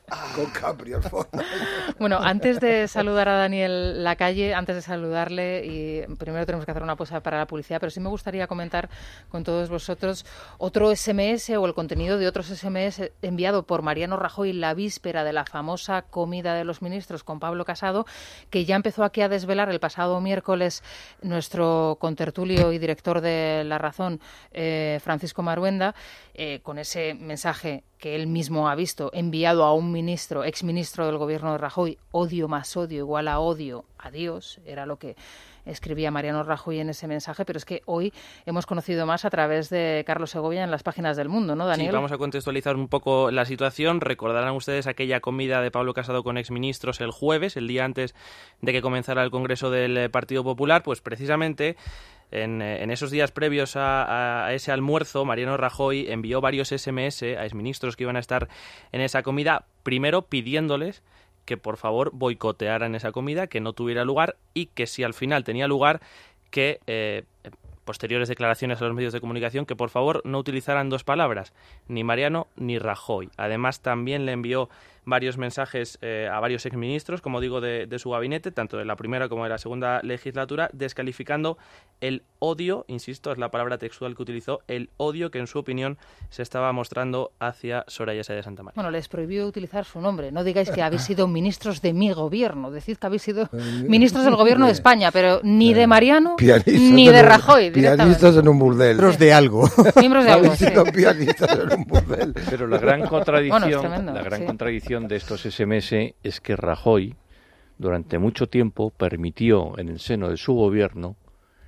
Con Capri al fondo. Bueno, antes de saludar a Daniel Lacalle, antes de saludarle, y primero tenemos que hacer una pausa para la publicidad, pero sí me gustaría comentar con todos vosotros otro ese eme ese o el contenido de otros ese eme ese enviado por Mariano Rajoy la víspera de la famosa comida de los ministros con Pablo Casado, que ya empezó aquí a desvelar el pasado miércoles nuestro contertulio y director de La Razón, eh, Francisco Maruenda, eh, con ese mensaje que él mismo ha visto, enviado a un ministro, exministro del gobierno de Rajoy, odio más odio igual a odio, adiós, era lo que escribía Mariano Rajoy en ese mensaje, pero es que hoy hemos conocido más a través de Carlos Segovia en las páginas del Mundo, ¿no, Daniel? Sí, vamos a contextualizar un poco la situación. Recordarán ustedes aquella comida de Pablo Casado con exministros el jueves, el día antes de que comenzara el Congreso del Partido Popular, pues precisamente En, en esos días previos a, a ese almuerzo, Mariano Rajoy envió varios ese eme ese a exministros que iban a estar en esa comida, primero pidiéndoles que por favor boicotearan esa comida, que no tuviera lugar y que si al final tenía lugar, que eh, posteriores declaraciones a los medios de comunicación, que por favor no utilizaran dos palabras, ni Mariano ni Rajoy. Además también le envió varios mensajes eh, a varios exministros, como digo, de, de su gabinete, tanto de la primera como de la segunda legislatura, descalificando el odio, insisto, es la palabra textual que utilizó, el odio que en su opinión se estaba mostrando hacia Soraya Sáenz de Santamaría. Bueno, les prohibió utilizar su nombre. No digáis que habéis sido ministros de mi gobierno, decid que habéis sido ministros del gobierno de España, pero ni de Mariano pianistas ni de Rajoy. Pianistas en un burdel. Miembros de algo. Miembros de algo, sí. Pianistas en un burdel. Pero la gran contradicción, bueno, es tremendo, la gran sí. contradicción de estos ese eme ese es que Rajoy durante mucho tiempo permitió en el seno de su gobierno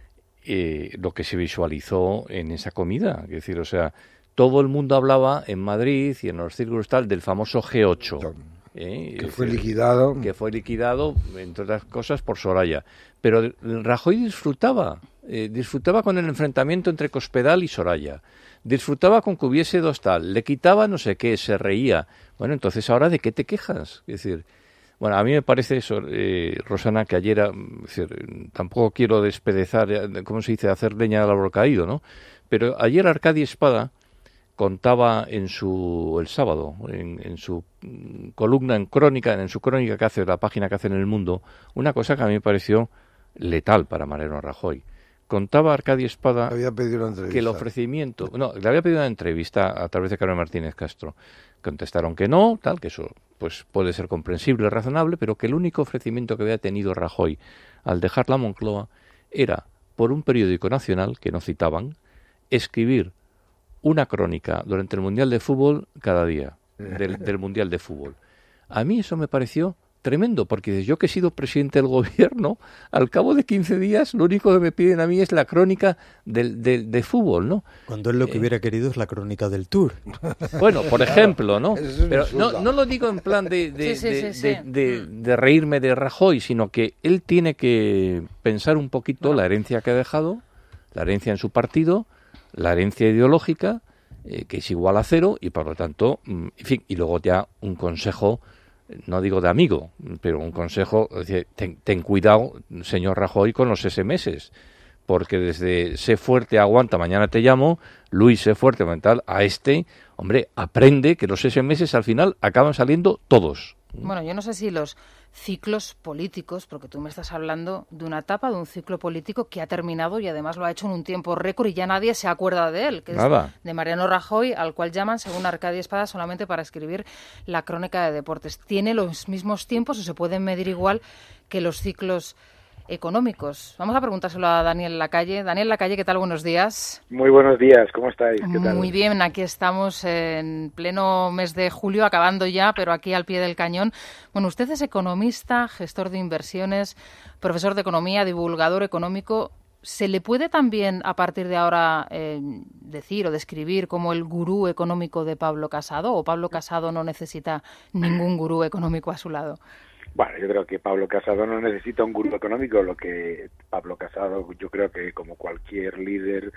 eh, lo que se visualizó en esa comida. Es decir, o sea, todo el mundo hablaba en Madrid y en los círculos tal del famoso ge ocho. ¿eh? Que es fue decir, liquidado. Que fue liquidado, entre otras cosas, por Soraya. Pero Rajoy disfrutaba, eh, disfrutaba con el enfrentamiento entre Cospedal y Soraya. Disfrutaba con que hubiese dos tal, le quitaba no sé qué, se reía. Bueno, entonces, ¿ahora de qué te quejas? Es decir, bueno, a mí me parece eso, eh, Rosana, que ayer, es decir, tampoco quiero despedezar, ¿cómo se dice?, hacer leña del árbol caído, ¿no? Pero ayer Arcadio Espada contaba en su, el sábado, en, en su columna, en crónica, en su crónica que hace, la página que hace en El Mundo, una cosa que a mí me pareció letal para Mariano Rajoy. Contaba Arcadio Espada había pedido una entrevista. que el ofrecimiento... No, le había pedido una entrevista a través de Carmen Martínez Castro. Contestaron que no, tal, que eso pues puede ser comprensible, razonable, pero que el único ofrecimiento que había tenido Rajoy al dejar la Moncloa era, por un periódico nacional, que no citaban, escribir una crónica durante el Mundial de Fútbol cada día, del, del Mundial de Fútbol. A mí eso me pareció tremendo, porque yo que he sido presidente del gobierno, al cabo de quince días lo único que me piden a mí es la crónica del, del, de fútbol, ¿no? Cuando él lo que eh, hubiera querido es la crónica del Tour. Bueno, por ejemplo, ¿no? Pero no, no lo digo en plan de, de, sí, sí, de, sí, de, sí. de, de reírme de Rajoy, sino que él tiene que pensar un poquito la herencia que ha dejado, la herencia en su partido, la herencia ideológica, eh, que es igual a cero, y por lo tanto, en fin, y luego ya un consejo, no digo de amigo, pero un consejo, es decir, ten, ten cuidado, señor Rajoy, con los ese eme eses, porque desde sé fuerte, aguanta, mañana te llamo, Luis, sé fuerte, mental, a este, hombre, aprende que los ese eme eses al final acaban saliendo todos. Bueno, yo no sé si los ciclos políticos, porque tú me estás hablando de una etapa, de un ciclo político que ha terminado y además lo ha hecho en un tiempo récord y ya nadie se acuerda de él, que Nada. es de Mariano Rajoy, al cual llaman, según Arcadio Espada, solamente para escribir la crónica de deportes. ¿Tiene los mismos tiempos o se pueden medir igual que los ciclos económicos? Vamos a preguntárselo a Daniel Lacalle. Daniel Lacalle, ¿qué tal? Buenos días. Muy buenos días, ¿cómo estáis? ¿Qué tal? Muy bien, aquí estamos en pleno mes de julio, acabando ya, pero aquí al pie del cañón. Bueno, usted es economista, gestor de inversiones, profesor de economía, divulgador económico. ¿Se le puede también, a partir de ahora, eh, decir o describir como el gurú económico de Pablo Casado? ¿O Pablo Casado no necesita ningún gurú económico a su lado? Bueno, yo creo que Pablo Casado no necesita un gurú económico. Lo que Pablo Casado, yo creo que como cualquier líder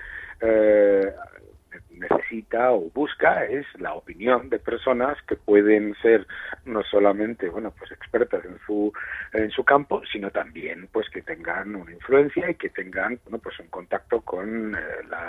eh, necesita o busca es la opinión de personas que pueden ser no solamente, bueno, pues expertas en su en su campo, sino también pues que tengan una influencia y que tengan, bueno, pues un contacto con eh, la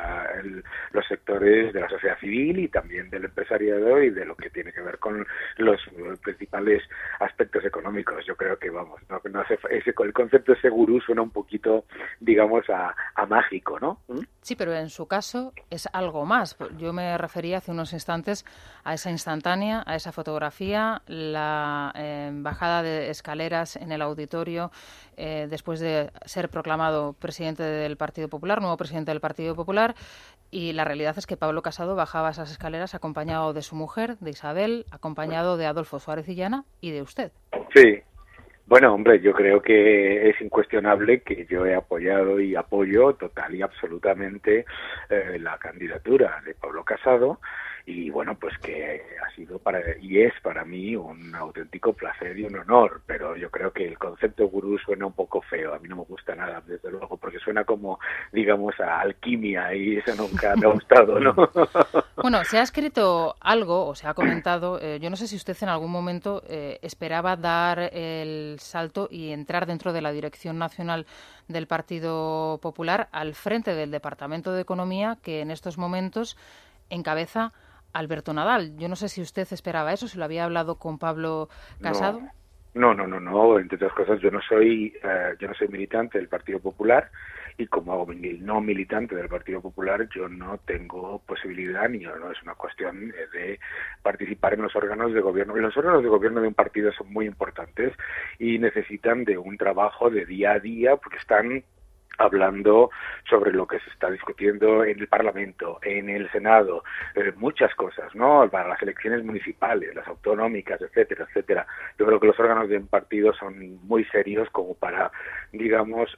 el, los sectores de la sociedad civil y también del empresariado y de lo que tiene que ver con los principales aspectos económicos. Yo creo que, vamos, no, no hace, ese, el concepto ese gurú suena un poquito, digamos, a, a mágico, ¿no? ¿Mm? Sí, pero en su caso es algo más. Yo me refería hace unos instantes a esa instantánea, a esa fotografía, la eh, bajada de escaleras en el auditorio eh, después de ser proclamado presidente del Partido Popular, nuevo presidente del Partido Popular, y la realidad es que Pablo Casado bajaba esas escaleras acompañado de su mujer, de Isabel, acompañado de Adolfo Suárez Illana y de usted. Sí. Bueno, hombre, yo creo que es incuestionable que yo he apoyado y apoyo total y absolutamente eh, la candidatura de Pablo Casado y bueno, pues que ha sido para y es para mí un auténtico placer y un honor, pero yo creo que el concepto gurú suena un poco feo, a mí no me gusta nada, desde luego, porque suena como, digamos, a alquimia y eso nunca me ha gustado, ¿no? Bueno, se ha escrito algo, o se ha comentado, eh, yo no sé si usted en algún momento eh, esperaba dar el salto y entrar dentro de la Dirección Nacional del Partido Popular al frente del Departamento de Economía que en estos momentos encabeza Alberto Nadal. Yo no sé si usted esperaba eso, si lo había hablado con Pablo Casado. No, no, no, no, no. Entre otras cosas, yo no soy, uh, yo no soy militante del Partido Popular y como hago no militante del Partido Popular, yo no tengo posibilidad ni no es una cuestión de participar en los órganos de gobierno. Los órganos de gobierno de un partido son muy importantes y necesitan de un trabajo de día a día porque están hablando sobre lo que se está discutiendo en el Parlamento, en el Senado, eh, muchas cosas, ¿no? Para las elecciones municipales, las autonómicas, etcétera, etcétera. Yo creo que los órganos de un partido son muy serios como para, digamos,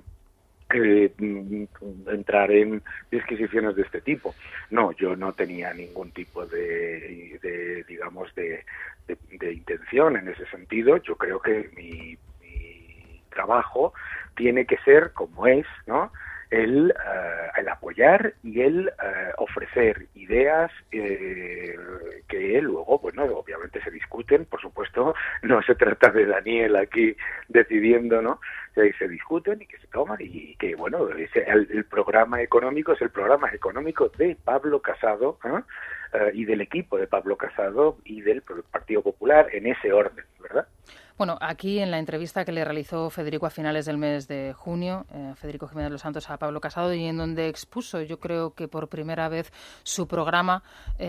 eh, entrar en disquisiciones de este tipo. No, yo no tenía ningún tipo de, de digamos, de, de, de intención en ese sentido. Yo creo que mi, mi trabajo tiene que ser como es, ¿no? El, uh, el apoyar y el uh, ofrecer ideas eh, que luego, bueno, obviamente se discuten, por supuesto, no se trata de Daniel aquí decidiendo, ¿no? Se, se discuten y que se toman y que, bueno, ese, el, el programa económico es el programa económico de Pablo Casado, ¿eh? uh, y del equipo de Pablo Casado y del Partido Popular en ese orden, ¿verdad? Bueno, aquí en la entrevista que le realizó Federico a finales del mes de junio, eh, Federico Jiménez Los Santos a Pablo Casado, y en donde expuso, yo creo que por primera vez, su programa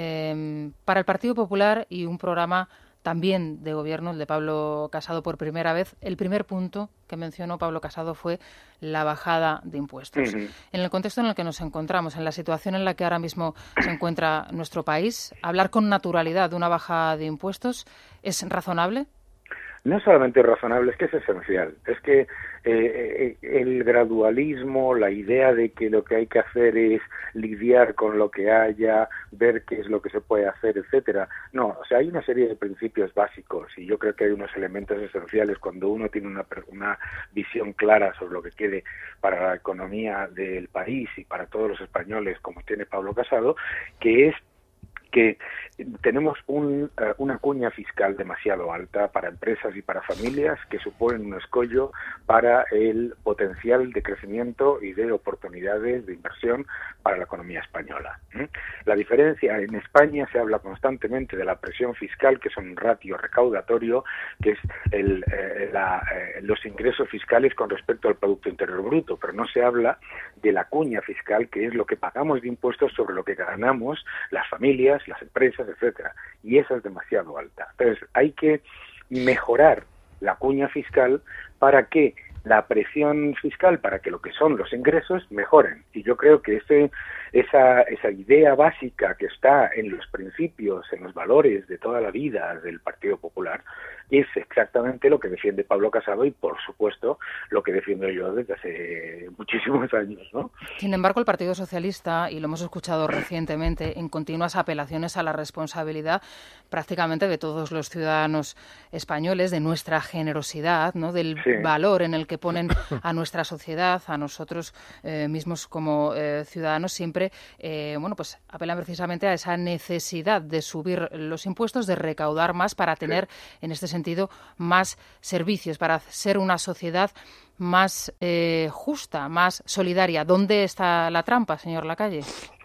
eh, para el Partido Popular y un programa también de gobierno, el de Pablo Casado por primera vez. El primer punto que mencionó Pablo Casado fue la bajada de impuestos. Uh-huh. En el contexto en el que nos encontramos, en la situación en la que ahora mismo se encuentra nuestro país, hablar con naturalidad de una baja de impuestos, ¿es razonable? No solamente razonable, es que es esencial. Es que eh, el gradualismo, la idea de que lo que hay que hacer es lidiar con lo que haya, ver qué es lo que se puede hacer, etcétera. No, o sea, hay una serie de principios básicos y yo creo que hay unos elementos esenciales cuando uno tiene una, una visión clara sobre lo que quiere para la economía del país y para todos los españoles, como tiene Pablo Casado, que es que tenemos un, uh, una cuña fiscal demasiado alta para empresas y para familias que suponen un escollo para el potencial de crecimiento y de oportunidades de inversión para la economía española. ¿Mm? La diferencia, en España se habla constantemente de la presión fiscal, que es un ratio recaudatorio, que es el, eh, la, eh, los ingresos fiscales con respecto al Producto Interior Bruto, pero no se habla de la cuña fiscal, que es lo que pagamos de impuestos sobre lo que ganamos las familias, las empresas, etcétera, y esa es demasiado alta. Entonces, hay que mejorar la cuña fiscal para que la presión fiscal, para que lo que son los ingresos mejoren. Y yo creo que ese, esa, esa idea básica que está en los principios, en los valores de toda la vida del Partido Popular, es exactamente lo que defiende Pablo Casado y, por supuesto, lo que defiendo yo desde hace muchísimos años, ¿no? Sin embargo, el Partido Socialista, y lo hemos escuchado recientemente, en continuas apelaciones a la responsabilidad prácticamente de todos los ciudadanos españoles, de nuestra generosidad, ¿no? Del sí. valor en el que ponen a nuestra sociedad, a nosotros eh, mismos como eh, ciudadanos, siempre eh, bueno, pues apelan precisamente a esa necesidad de subir los impuestos, de recaudar más para tener, sí. en este sentido, más servicios, para ser una sociedad más eh, justa, más solidaria. ¿Dónde está la trampa, señor Lacalle?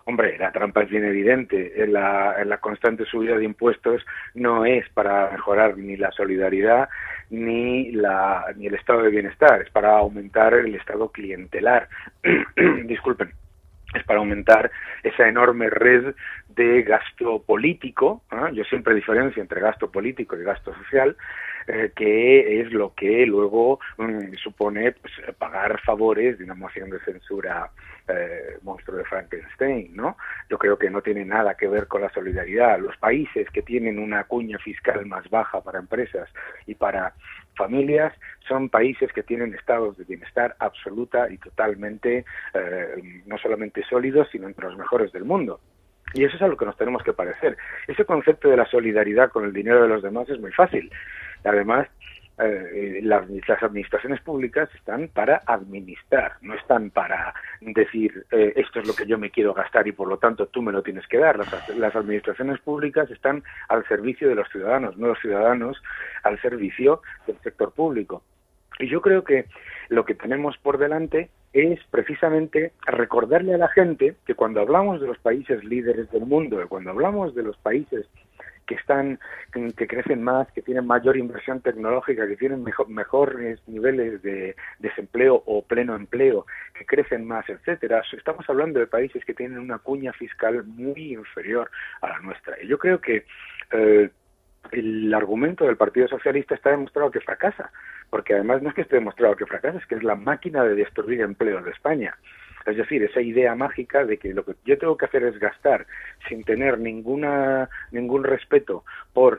Hombre, la trampa es bien evidente. En la, en la constante subida de impuestos no es para mejorar ni la solidaridad ni la ni el estado de bienestar, es para aumentar el estado clientelar. Disculpen. Es para aumentar esa enorme red de gasto político, ¿eh? Yo siempre diferencio entre gasto político y gasto social, eh, que es lo que luego mm, supone pues, pagar favores de una moción de censura eh, monstruo de Frankenstein, ¿no? Yo creo que no tiene nada que ver con la solidaridad. Los países que tienen una cuña fiscal más baja para empresas y para familias son países que tienen estados de bienestar absoluta y totalmente, eh, no solamente sólidos, sino entre los mejores del mundo. Y eso es a lo que nos tenemos que parecer. Ese concepto de la solidaridad con el dinero de los demás es muy fácil. Además, eh, las, las administraciones públicas están para administrar, no están para decir eh, esto es lo que yo me quiero gastar y por lo tanto tú me lo tienes que dar. Las, las administraciones públicas están al servicio de los ciudadanos, no los ciudadanos al servicio del sector público. Y yo creo que lo que tenemos por delante es precisamente recordarle a la gente que cuando hablamos de los países líderes del mundo, cuando hablamos de los países que están que crecen más, que tienen mayor inversión tecnológica, que tienen mejor, mejores niveles de desempleo o pleno empleo, que crecen más, etcétera. Estamos hablando de países que tienen una cuña fiscal muy inferior a la nuestra. Y yo creo que eh, el argumento del Partido Socialista está demostrado que fracasa, porque además no es que esté demostrado que fracasa, es que es la máquina de destruir empleos de España. Es decir, esa idea mágica de que lo que yo tengo que hacer es gastar sin tener ninguna ningún respeto por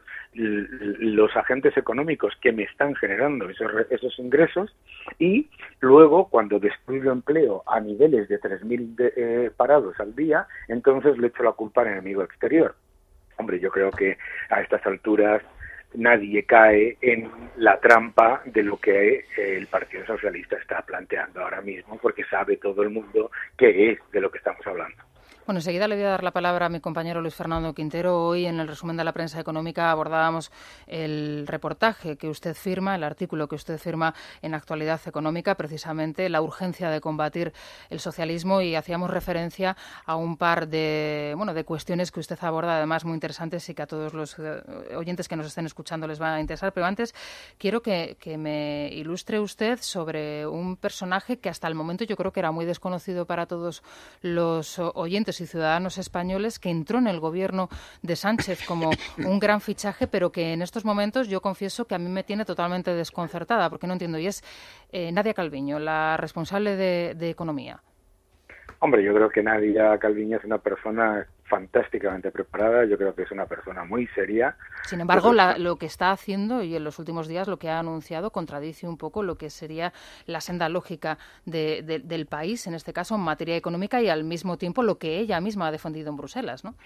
los agentes económicos que me están generando esos, esos ingresos, y luego cuando destruyo empleo a niveles de tres mil eh, parados al día, entonces le echo la culpa al enemigo exterior. Hombre, yo creo que a estas alturas nadie cae en la trampa de lo que el Partido Socialista está planteando ahora mismo, porque sabe todo el mundo qué es de lo que estamos hablando. Bueno, enseguida le voy a dar la palabra a mi compañero Luis Fernando Quintero. Hoy, en el resumen de la prensa económica, abordábamos el reportaje que usted firma, el artículo que usted firma en Actualidad Económica, precisamente la urgencia de combatir el socialismo, y hacíamos referencia a un par de, bueno, de cuestiones que usted aborda, además muy interesantes y que a todos los oyentes que nos estén escuchando les va a interesar. Pero antes quiero que, que me ilustre usted sobre un personaje que hasta el momento yo creo que era muy desconocido para todos los oyentes y ciudadanos españoles, que entró en el gobierno de Sánchez como un gran fichaje, pero que en estos momentos yo confieso que a mí me tiene totalmente desconcertada, porque no entiendo, y es eh, Nadia Calviño, la responsable de, de Economía. Hombre, yo creo que Nadia Calviño es una persona fantásticamente preparada, yo creo que es una persona muy seria. Sin embargo, la, lo que está haciendo y en los últimos días lo que ha anunciado contradice un poco lo que sería la senda lógica de, de, del país, en este caso en materia económica, y al mismo tiempo lo que ella misma ha defendido en Bruselas, ¿no?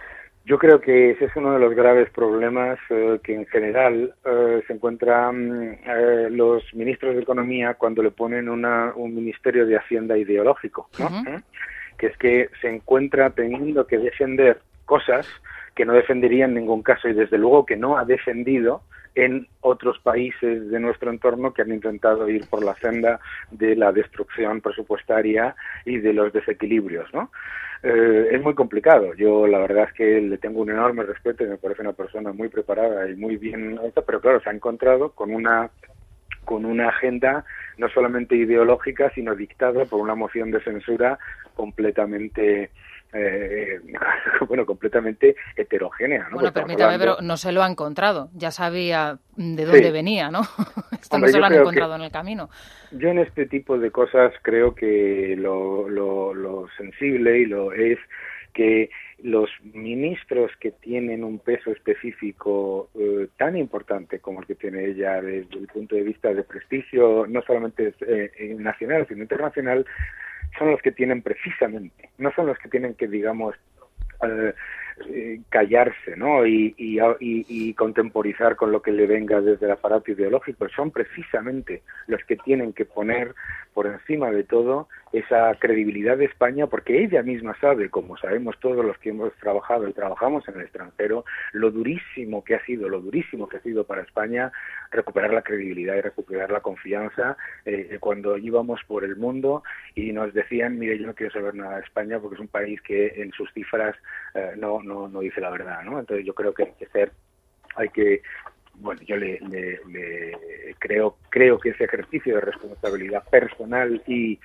Yo creo que ese es uno de los graves problemas eh, que en general eh, se encuentran eh, los ministros de Economía cuando le ponen una, un ministerio de Hacienda ideológico, ¿no? Uh-huh. ¿Eh? Que es que se encuentra teniendo que defender cosas que no defendería en ningún caso, y desde luego que no ha defendido en otros países de nuestro entorno que han intentado ir por la senda de la destrucción presupuestaria y de los desequilibrios, ¿no? Eh, es muy complicado. Yo la verdad es que le tengo un enorme respeto y me parece una persona muy preparada y muy bien hecha, pero claro, se ha encontrado con una con una agenda no solamente ideológica, sino dictada por una moción de censura completamente eh, bueno, completamente heterogénea, ¿no? Bueno, permítame, hablando... pero no se lo ha encontrado. Ya sabía de dónde sí. venía, ¿no? Esto Hombre, no se lo han encontrado que, en el camino. Yo en este tipo de cosas creo que lo, lo, lo sensible y lo es que los ministros que tienen un peso específico eh, tan importante como el que tiene ella desde el punto de vista de prestigio, no solamente eh, nacional, sino internacional, son los que tienen precisamente, no son los que tienen que, digamos, eh, eh, callarse, ¿no? Y, y, y, y contemporizar con lo que le venga desde el aparato ideológico. Son precisamente los que tienen que poner por encima de todo esa credibilidad de España, porque ella misma sabe, como sabemos todos los que hemos trabajado y trabajamos en el extranjero, lo durísimo que ha sido, lo durísimo que ha sido para España recuperar la credibilidad y recuperar la confianza eh, cuando íbamos por el mundo y nos decían, mire, yo no quiero saber nada de España porque es un país que en sus cifras eh, no, no, no dice la verdad, ¿no? Entonces yo creo que hay que ser, hay que bueno, yo le, le, le creo creo que ese ejercicio de responsabilidad personal y,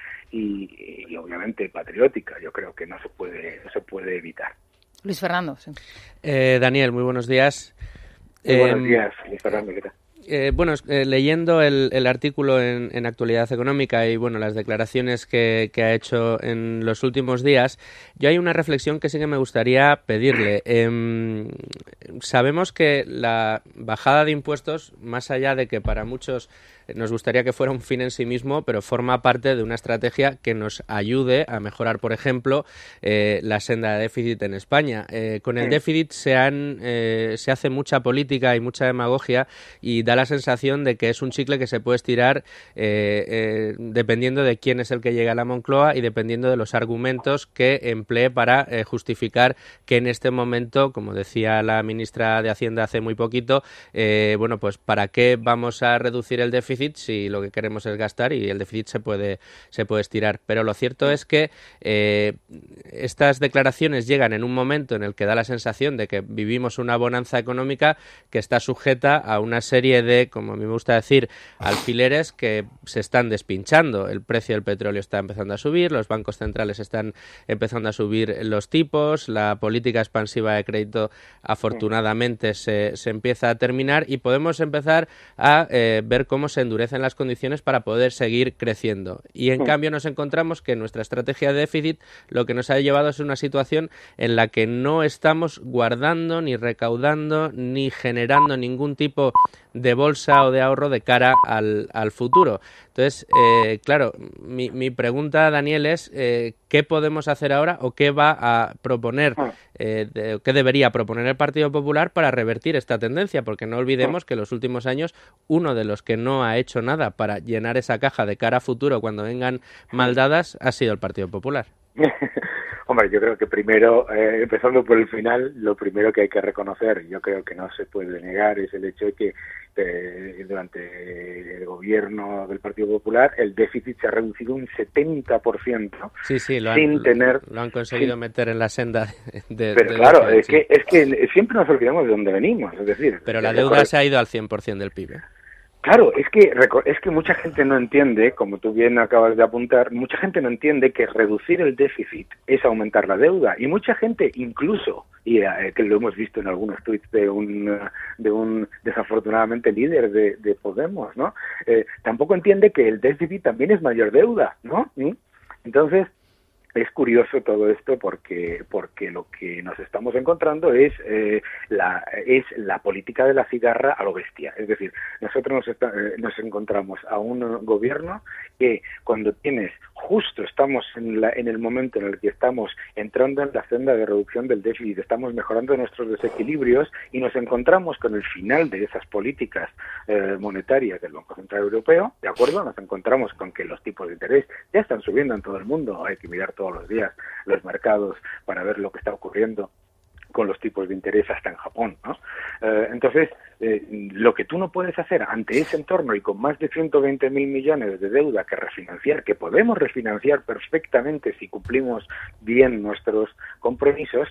y, y obviamente patriótica, yo creo que no se puede no se puede evitar. Luis Fernando. Sí. Eh, Daniel, muy buenos días. Muy eh, buenos días, Luis Fernando, ¿qué tal? Eh, bueno, eh, leyendo el, el artículo en, en Actualidad Económica y bueno las declaraciones que, que ha hecho en los últimos días, yo hay una reflexión que sí que me gustaría pedirle. Eh, sabemos que la bajada de impuestos, más allá de que para muchos nos gustaría que fuera un fin en sí mismo, pero forma parte de una estrategia que nos ayude a mejorar, por ejemplo, eh, la senda de déficit en España. Eh, con el déficit se, han, eh, se hace mucha política y mucha demagogia y da la sensación de que es un chicle que se puede estirar eh, eh, dependiendo de quién es el que llega a la Moncloa y dependiendo de los argumentos que emplee para eh, justificar que en este momento, como decía la ministra de Hacienda hace muy poquito, eh, bueno, pues ¿para qué vamos a reducir el déficit si lo que queremos es gastar y el déficit se puede se puede estirar? Pero lo cierto es que eh, estas declaraciones llegan en un momento en el que da la sensación de que vivimos una bonanza económica que está sujeta a una serie de, como a mí me gusta decir, alfileres que se están despinchando. El precio del petróleo está empezando a subir, los bancos centrales están empezando a subir los tipos, la política expansiva de crédito afortunadamente se, se empieza a terminar y podemos empezar a eh, ver cómo se endurecen las condiciones para poder seguir creciendo. Y en cambio nos encontramos que nuestra estrategia de déficit lo que nos ha llevado es una situación en la que no estamos guardando, ni recaudando, ni generando ningún tipo de bolsa o de ahorro de cara al, al futuro. Entonces, eh, claro, mi, mi pregunta, Daniel, es eh, ¿qué podemos hacer ahora o qué va a proponer, eh, de, qué debería proponer el Partido Popular para revertir esta tendencia? Porque no olvidemos que en los últimos años uno de los que no ha hecho nada para llenar esa caja de cara a futuro cuando vengan maldadas ha sido el Partido Popular. Hombre, yo creo que primero, eh, empezando por el final, lo primero que hay que reconocer, yo creo que no se puede negar, es el hecho de que eh, durante el gobierno del Partido Popular el déficit se ha reducido un setenta por ciento. Sí, sí, lo han, sin tener, lo han conseguido sin, meter en la senda de... Pero de claro, déficit, es, sí. que, es que siempre nos olvidamos de dónde venimos, es decir... Pero la deuda se ha ido al cien por ciento del P I B. Claro, es que es que mucha gente no entiende, como tú bien acabas de apuntar, mucha gente no entiende que reducir el déficit es aumentar la deuda y mucha gente incluso, y eh, que lo hemos visto en algunos tweets de un de un desafortunadamente líder de, de Podemos, ¿no? Eh, tampoco entiende que el déficit también es mayor deuda, ¿no? ¿Mm? Entonces es curioso todo esto porque porque lo que nos estamos encontrando es eh, la es la política de la cigarra a lo bestia. Es decir, nosotros nos, está, eh, nos encontramos a un gobierno que cuando tienes justo estamos en, la, en el momento en el que estamos entrando en la senda de reducción del déficit, estamos mejorando nuestros desequilibrios y nos encontramos con el final de esas políticas eh, monetarias del Banco Central Europeo, ¿de acuerdo? Nos encontramos con que los tipos de interés ya están subiendo en todo el mundo, hay que mirar todos los días los mercados para ver lo que está ocurriendo con los tipos de interés hasta en Japón, ¿no? Eh, entonces, eh, lo que tú no puedes hacer ante ese entorno y con más de ciento veinte mil millones de deuda que refinanciar, que podemos refinanciar perfectamente si cumplimos bien nuestros compromisos,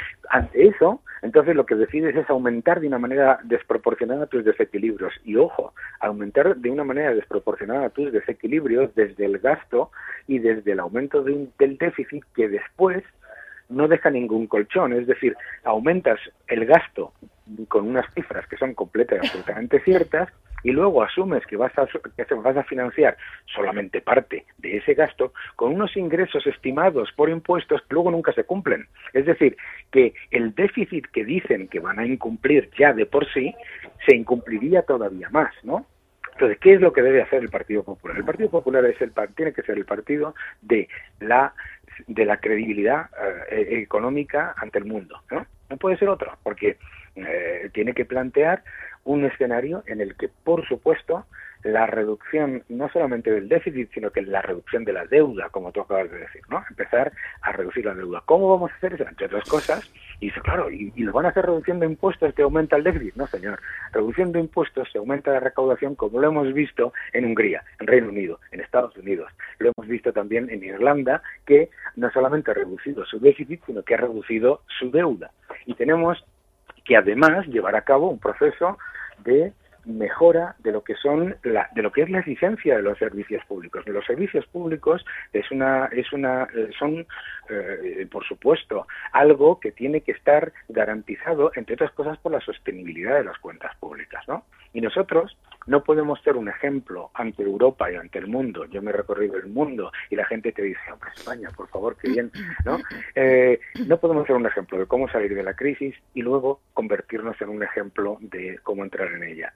ante eso, entonces lo que decides es aumentar de una manera desproporcionada tus desequilibrios. Y ojo, aumentar de una manera desproporcionada tus desequilibrios desde el gasto y desde el aumento de un, del déficit que después no deja ningún colchón, es decir, aumentas el gasto con unas cifras que son completas y absolutamente ciertas y luego asumes que vas a que vas a financiar solamente parte de ese gasto con unos ingresos estimados por impuestos que luego nunca se cumplen. Es decir, que el déficit que dicen que van a incumplir ya de por sí se incumpliría todavía más, ¿no? Entonces, ¿qué es lo que debe hacer el Partido Popular? El Partido Popular es el tiene que ser el partido de la de la credibilidad eh, económica ante el mundo, ¿no? no puede ser otro, porque eh, tiene que plantear un escenario en el que, por supuesto, la reducción no solamente del déficit, sino que la reducción de la deuda, como tú acabas de decir, ¿no? Empezar a reducir la deuda. ¿Cómo vamos a hacer eso? Entre otras cosas, y dice, claro, ¿y, y lo van a hacer reduciendo impuestos que aumenta el déficit? No, señor. Reduciendo impuestos se aumenta la recaudación, como lo hemos visto en Hungría, en Reino Unido, en Estados Unidos. Lo hemos visto también en Irlanda, que no solamente ha reducido su déficit, sino que ha reducido su deuda. Y tenemos que además llevar a cabo un proceso de mejora de lo que son la, de lo que es la eficiencia de los servicios públicos. Los servicios públicos es una es una son eh, por supuesto algo que tiene que estar garantizado, entre otras cosas, por la sostenibilidad de las cuentas públicas, ¿no? Y nosotros no podemos ser un ejemplo ante Europa y ante el mundo. Yo me he recorrido el mundo y la gente te dice, hombre, España, por favor, qué bien, ¿no? Eh, no podemos ser un ejemplo de cómo salir de la crisis y luego convertirnos en un ejemplo de cómo entrar en ella.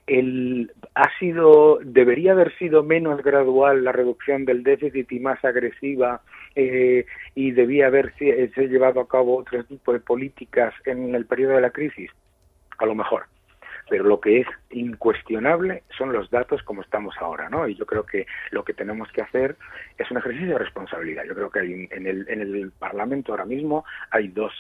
El, ha sido, debería haber sido menos gradual la reducción del déficit y más agresiva, eh, y debía haberse llevado a cabo otro tipo de políticas en el periodo de la crisis. A lo mejor. Pero lo que es incuestionable son los datos como estamos ahora, ¿no? Y yo creo que lo que tenemos que hacer es un ejercicio de responsabilidad. Yo creo que hay, en el en el Parlamento ahora mismo hay dos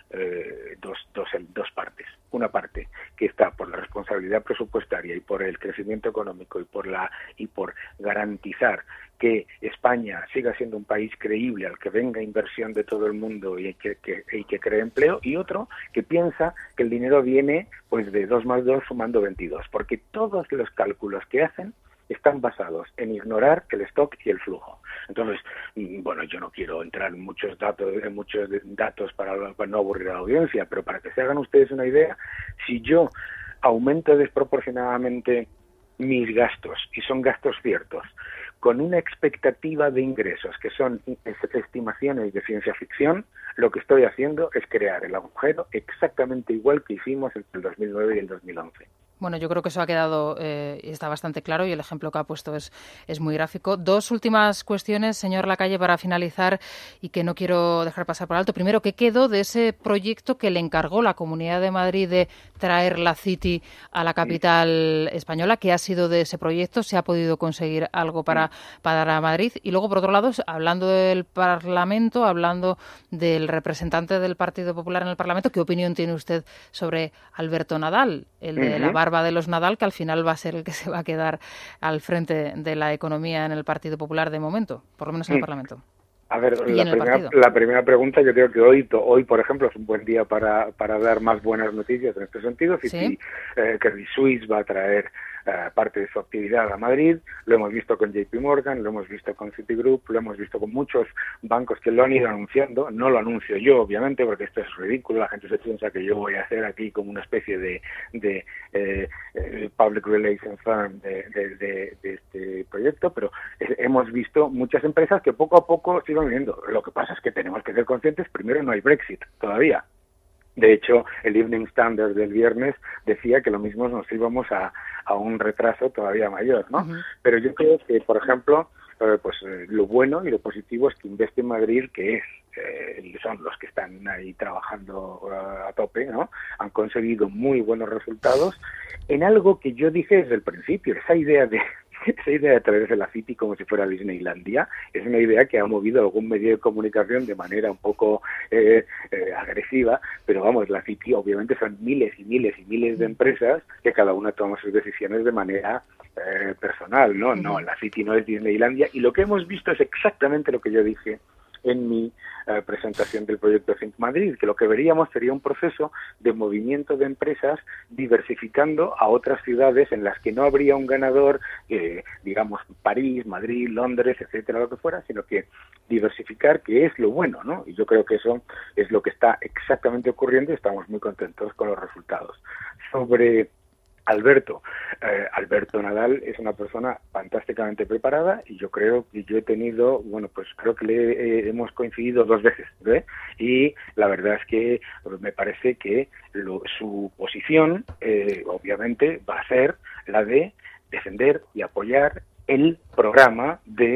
eh, dos, dos dos partes. Una parte que está por la responsabilidad presupuestaria y por el crecimiento económico y por la y por garantizar que España siga siendo un país creíble al que venga inversión de todo el mundo y que, que, y que cree empleo, y otro que piensa que el dinero viene pues de dos más dos sumando veintidós, porque todos los cálculos que hacen están basados en ignorar el stock y el flujo. Entonces, bueno, yo no quiero entrar en muchos datos, en muchos datos para, para no aburrir a la audiencia, pero para que se hagan ustedes una idea, si yo aumento desproporcionadamente mis gastos, y son gastos ciertos, con una expectativa de ingresos que son estimaciones de ciencia ficción, lo que estoy haciendo es crear el agujero exactamente igual que hicimos entre el dos mil nueve y el dos mil once. Bueno, yo creo que eso ha quedado eh, y está bastante claro, y el ejemplo que ha puesto es, es muy gráfico. Dos últimas cuestiones, señor Lacalle, para finalizar, y que no quiero dejar pasar por alto. Primero, ¿qué quedó de ese proyecto que le encargó la Comunidad de Madrid de traer la City a la capital española? ¿Qué ha sido de ese proyecto? ¿Se ha podido conseguir algo para, para Madrid? Y luego, por otro lado, hablando del Parlamento, hablando del representante del Partido Popular en el Parlamento, ¿qué opinión tiene usted sobre Alberto Nadal, el de uh-huh. la barba de los Nadal, que al final va a ser el que se va a quedar al frente de la economía en el Partido Popular de momento, por lo menos en el Parlamento? A ver, la primera, la primera pregunta, yo creo que hoy, hoy, por ejemplo, es un buen día para, para dar más buenas noticias en este sentido. ¿Sí? Sí, eh, Credit Suisse va a traer uh, parte de su actividad a Madrid, lo hemos visto con J P Morgan, lo hemos visto con Citigroup, lo hemos visto con muchos bancos que lo han ido anunciando. No lo anuncio yo, obviamente, porque esto es ridículo, la gente se piensa que yo voy a hacer aquí como una especie de, de eh, eh, public relations firm de, de, de, de este proyecto, pero eh, hemos visto muchas empresas que poco a poco se iban viendo. Lo que pasa es que tenemos que ser conscientes, primero, no hay Brexit todavía. De hecho, el Evening Standard del viernes decía que lo mismo nos íbamos a, a un retraso todavía mayor, ¿no? Uh-huh. Pero yo creo que, por ejemplo, eh, pues eh, lo bueno y lo positivo es que Invest in Madrid, que es eh, son los que están ahí trabajando uh, a tope, ¿no? Han conseguido muy buenos resultados en algo que yo dije desde el principio, esa idea de Esa idea de traerse la City como si fuera Disneylandia es una idea que ha movido algún medio de comunicación de manera un poco eh, eh, agresiva, pero vamos, la City obviamente son miles y miles y miles de empresas que cada una toma sus decisiones de manera eh, personal, ¿no? No, la City no es Disneylandia, y lo que hemos visto es exactamente lo que yo dije en mi uh, presentación del proyecto Think Madrid, que lo que veríamos sería un proceso de movimiento de empresas diversificando a otras ciudades en las que no habría un ganador, eh, digamos París, Madrid, Londres, etcétera, lo que fuera, sino que diversificar, que es lo bueno, ¿no? Y yo creo que eso es lo que está exactamente ocurriendo y estamos muy contentos con los resultados. Sobre Alberto, eh, Alberto Nadal es una persona fantásticamente preparada, y yo creo que yo he tenido, bueno, pues creo que le eh, hemos coincidido dos veces, ¿eh? Y la verdad es que me parece que lo, su posición, eh, obviamente, va a ser la de defender y apoyar el programa de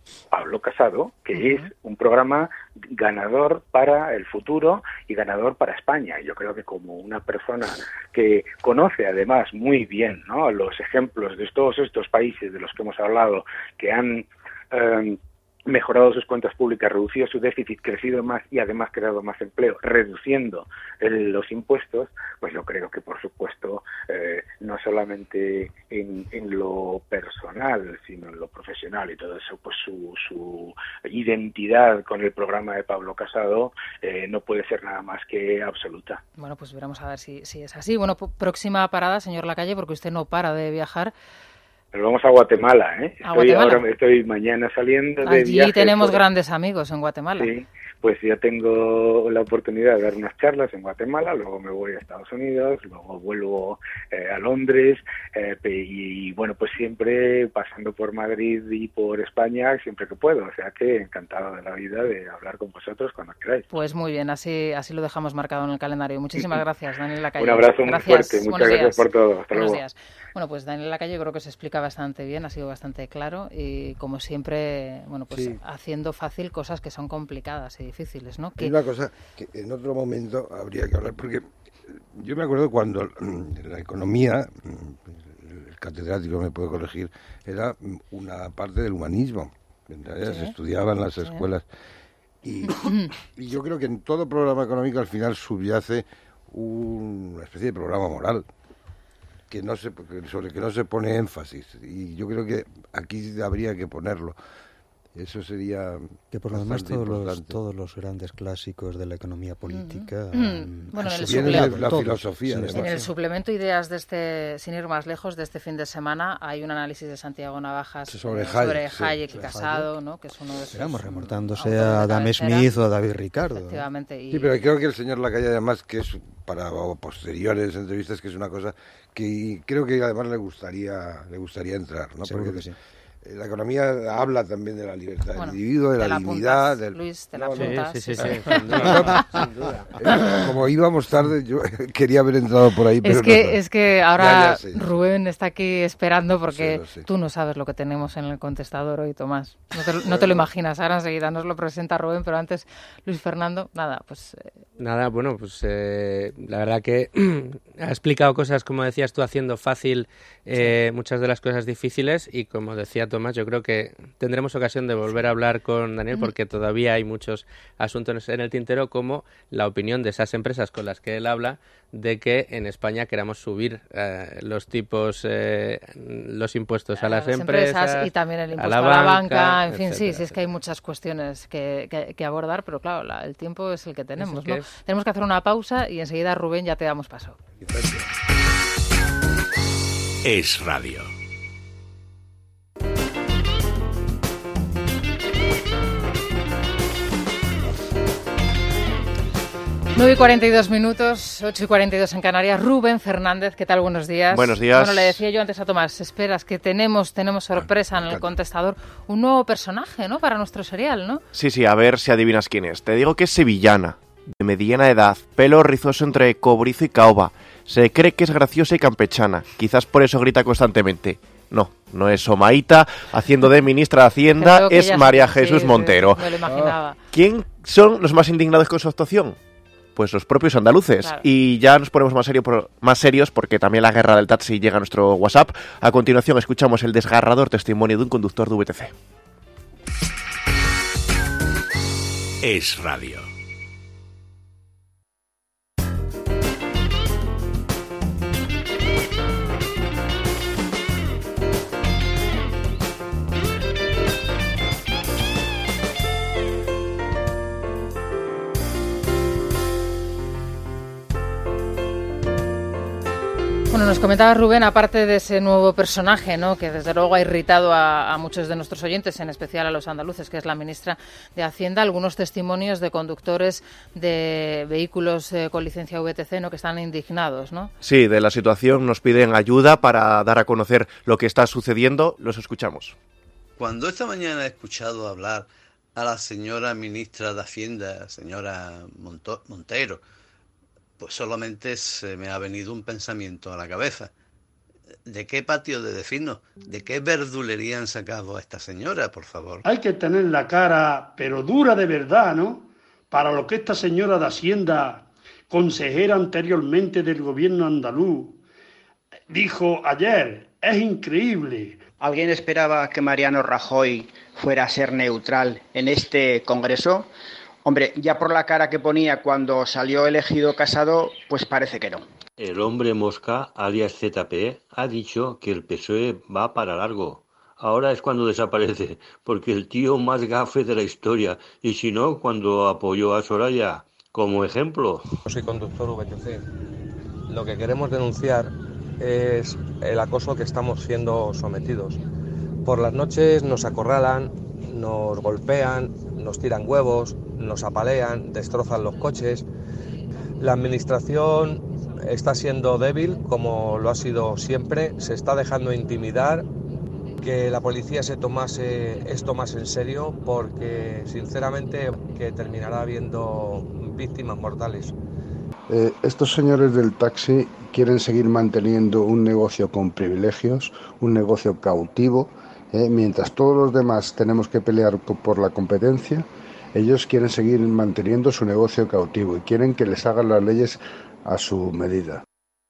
Pablo Casado, que uh-huh. es un programa ganador para el futuro y ganador para España. Yo creo que como una persona que conoce además muy bien, ¿no?, los ejemplos de todos estos países de los que hemos hablado, que han eh, mejorado sus cuentas públicas, reducido su déficit, crecido más y además creado más empleo, reduciendo el, los impuestos, pues yo creo que por supuesto eh, no solamente en, en lo personal, sino en lo profesional y todo eso, pues su, su identidad con el programa de Pablo Casado eh, no puede ser nada más que absoluta. Bueno, pues veremos a ver si, si es así. Bueno, p- próxima parada, señor Lacalle, porque usted no para de viajar. Pero vamos a Guatemala, ¿eh? ¿A estoy Guatemala? ahora estoy mañana saliendo de Allí viaje. tenemos por... grandes amigos en Guatemala. Sí, pues ya tengo la oportunidad de dar unas charlas en Guatemala, luego me voy a Estados Unidos, luego vuelvo eh, a Londres eh, y, y bueno, pues siempre pasando por Madrid y por España siempre que puedo, o sea que encantado de la vida de hablar con vosotros cuando queráis. Pues muy bien, así así lo dejamos marcado en el calendario. Muchísimas gracias, Daniel Lacalle. Un abrazo muy gracias. fuerte, muchas Buenos gracias días. por todo, hasta Buenos luego. días. Bueno, pues Daniel Lacalle creo que se explica bastante bien, ha sido bastante claro y como siempre, bueno, pues Sí. haciendo fácil cosas que son complicadas y difíciles, ¿no? Que... Hay una cosa que en otro momento habría que hablar, porque yo me acuerdo cuando la economía, el catedrático me puede corregir, era una parte del humanismo, en realidad Sí. se estudiaba en las Sí. escuelas. Y, y yo creo que en todo programa económico al final subyace un- una especie de programa moral que no se, sobre que no se pone énfasis, y yo creo que aquí habría que ponerlo. Eso sería que por lo demás todos los, importante. todos los grandes clásicos de la economía política Uh-huh. han, Bueno, han en el subido suplemento- todo, la todos. filosofía, Sí, además. En el suplemento Ideas de este, sin ir más lejos, de este fin de semana, hay un análisis de Santiago Navajas Sobre eh, Hayek, sobre sí. Hayek y Sobre Casado, Hayek. ¿no?, que es uno de esos Digamos, remontándose autores de a Adam cabecera. Smith o a David Ricardo. Efectivamente. Y... Sí, pero creo que el señor Lacalle, además, que es para posteriores entrevistas, que es una cosa que creo que además le gustaría le gustaría entrar, ¿no? Seguro Porque que sí. la economía habla también de la libertad Bueno, del individuo, de te la la dignidad. apuntas, Del... Luis, te la No, no, apuntas. Sí, sí, sí, sí. sí, sin duda, sin duda. Eh, Como íbamos tarde, yo quería haber entrado por ahí, pero Es que, no, no. es que Ya, ahora ya sé. Rubén está aquí esperando porque Lo sé, lo sé. tú no sabes lo que tenemos en el contestador hoy, Tomás. No te, no te lo imaginas. Ahora enseguida nos lo presenta Rubén, pero antes Luis Fernando, nada, pues eh, Nada, bueno, pues eh, la verdad que ha explicado cosas, como decías tú, haciendo fácil eh, muchas de las cosas difíciles y como decía Tomás, yo creo que tendremos ocasión de volver a hablar con Daniel porque todavía hay muchos asuntos en el tintero, como la opinión de esas empresas con las que él habla de que en España queramos subir eh, los tipos, eh, los impuestos a, a las, empresas, y también el a impuesto la a la banca, banca, en fin, sí, etcétera, sí, es que hay muchas cuestiones que, que, que abordar, pero claro, la- el tiempo es el que tenemos, que ¿no? es. Tenemos que hacer una pausa y enseguida, Rubén, ya te damos paso. Es radio. nueve y cuarenta y dos minutos, ocho y cuarenta y dos en Canarias. Rubén Fernández, ¿qué tal? Buenos días. Buenos días. Bueno, le decía yo antes a Tomás, esperas que tenemos tenemos sorpresa en el contestador, un nuevo personaje, ¿no?, para nuestro serial, ¿no? Sí, sí, a ver si adivinas quién es. Te digo que es sevillana, de mediana edad, pelo rizoso entre cobrizo y caoba. Se cree que es graciosa y campechana. Quizás por eso grita constantemente. No, no es Omaíta haciendo de ministra de Hacienda, Creo que es ya María sé, Jesús sí, Montero. Me lo imaginaba. ¿Quién son los más indignados con su actuación? Pues los propios andaluces. Claro. Y ya nos ponemos más, serio por, más serios porque también la guerra del taxi llega a nuestro WhatsApp. A continuación escuchamos el desgarrador testimonio de un conductor de V T C. Es radio. Bueno, nos comentaba Rubén, aparte de ese nuevo personaje, ¿no?, que desde luego ha irritado a, a muchos de nuestros oyentes, en especial a los andaluces, que es la ministra de Hacienda, algunos testimonios de conductores de vehículos eh, con licencia V T C, ¿no?, que están indignados, ¿no? Sí, de la situación nos piden ayuda para dar a conocer lo que está sucediendo. Los escuchamos. Cuando esta mañana he escuchado hablar a la señora ministra de Hacienda, señora Monto- Montero, pues solamente se me ha venido un pensamiento a la cabeza. ¿De qué patio de vecinos? ¿De qué verdulería han sacado a esta señora, por favor? Hay que tener la cara, pero dura de verdad, ¿no? Para lo que esta señora de Hacienda, consejera anteriormente del gobierno andaluz, dijo ayer, es increíble. ¿Alguien esperaba que Mariano Rajoy fuera a ser neutral en este congreso? Hombre, ya por la cara que ponía cuando salió elegido Casado, pues parece que no. El hombre mosca, alias Z P, ha dicho que el P S O E va para largo. Ahora es cuando desaparece, porque el tío más gafe de la historia, y si no, cuando apoyó a Soraya, como ejemplo. Soy conductor V T C. Lo que queremos denunciar es el acoso que estamos siendo sometidos. Por las noches nos acorralan, nos golpean, nos tiran huevos, nos apalean, destrozan los coches. La administración está siendo débil, como lo ha sido siempre, se está dejando intimidar. Que la policía se tomase esto más en serio, porque sinceramente que terminará habiendo víctimas mortales. Eh, estos señores del taxi quieren seguir manteniendo un negocio con privilegios, un negocio cautivo, eh, mientras todos los demás tenemos que pelear por la competencia. Ellos quieren seguir manteniendo su negocio cautivo y quieren que les hagan las leyes a su medida.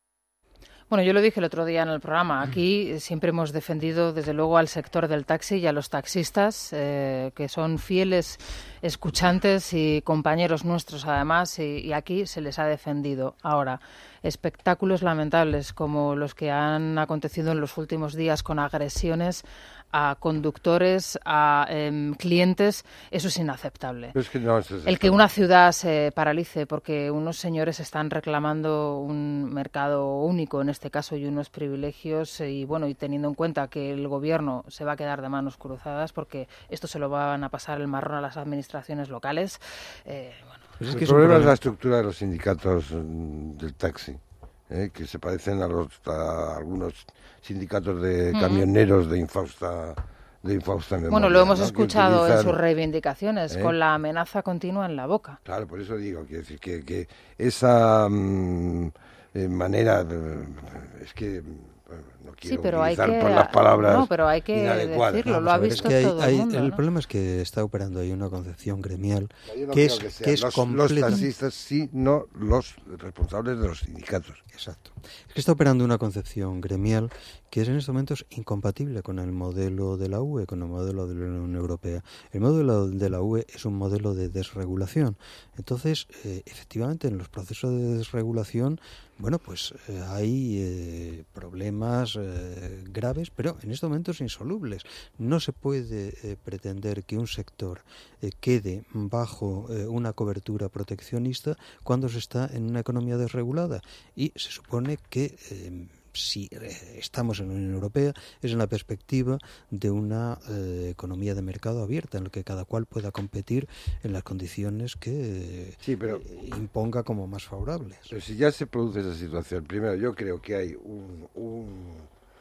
Bueno, yo lo dije el otro día en el programa. Aquí siempre hemos defendido, desde luego, al sector del taxi y a los taxistas, eh, que son fieles escuchantes y compañeros nuestros, además, y, y aquí se les ha defendido. Ahora, espectáculos lamentables como los que han acontecido en los últimos días con agresiones a conductores, a eh, clientes, eso es inaceptable. Es que no, es El que una ciudad se paralice porque unos señores están reclamando un mercado único, en este caso, y unos privilegios, y bueno, y teniendo en cuenta que el gobierno se va a quedar de manos cruzadas porque esto se lo van a pasar el marrón a las administraciones locales. Eh, bueno. Pues es que el problema es la estructura de los sindicatos del taxi. Eh, que se parecen a, los, a algunos sindicatos de camioneros mm. de infausta de infausta memoria. Bueno, lo hemos ¿no? escuchado utilizan, en sus reivindicaciones, ¿eh? Con la amenaza continua en la boca. Claro, por eso digo, quiero decir que, que esa mmm, eh, manera, de, es que bueno, no quiero sí, pero utilizar hay que, por las palabras no, pero hay que decirlo, Vamos lo ha ver, visto es que hay, todo hay, el mundo. El ¿no? problema es que está operando ahí una concepción gremial no que es, que, que es los, completa... los taxistas sí, no los responsables de los sindicatos. Exacto. Es que está operando una concepción gremial que es en estos momentos incompatible con el modelo de la U E, con el modelo de la Unión Europea. El modelo de la U E es un modelo de desregulación. Entonces, eh, efectivamente, en los procesos de desregulación, bueno, pues eh, hay eh, problemas eh, graves, pero en estos momentos insolubles. No se puede eh, pretender que un sector eh, quede bajo eh, una cobertura proteccionista cuando se está en una economía desregulada. Y se supone que eh, si eh, estamos en la Unión Europea es en la perspectiva de una eh, economía de mercado abierta en la que cada cual pueda competir en las condiciones que eh, sí, pero, eh, imponga como más favorables. Pero si ya se produce esa situación, primero yo creo que hay un, un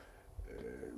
eh,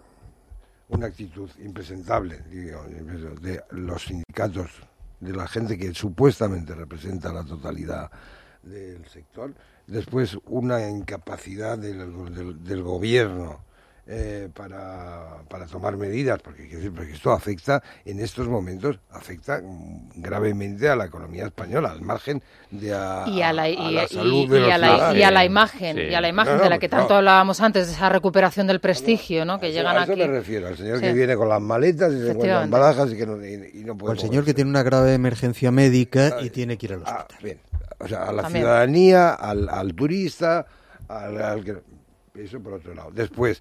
una actitud impresentable, digo, de los sindicatos, de la gente que supuestamente representa la totalidad del sector. Después, una incapacidad del, del, del gobierno eh, para, para tomar medidas, porque, porque esto afecta, en estos momentos, afecta gravemente a la economía española, al margen de a, y a la, a, y, a la y, salud y, de los y, a la, y a la imagen, sí. y a la imagen no, no, de la que tanto no. hablábamos antes, de esa recuperación del prestigio, ¿no? Que a llegan eso, aquí. A eso me refiero, al señor sí. que viene con las maletas y se encuentra en barajas y que no, y, y no puede. O el señor que tiene una grave emergencia médica ah, y tiene que ir al hospital. Ah, bien. O sea, a la También. ciudadanía, al, al turista, al, al que... Eso por otro lado. Después,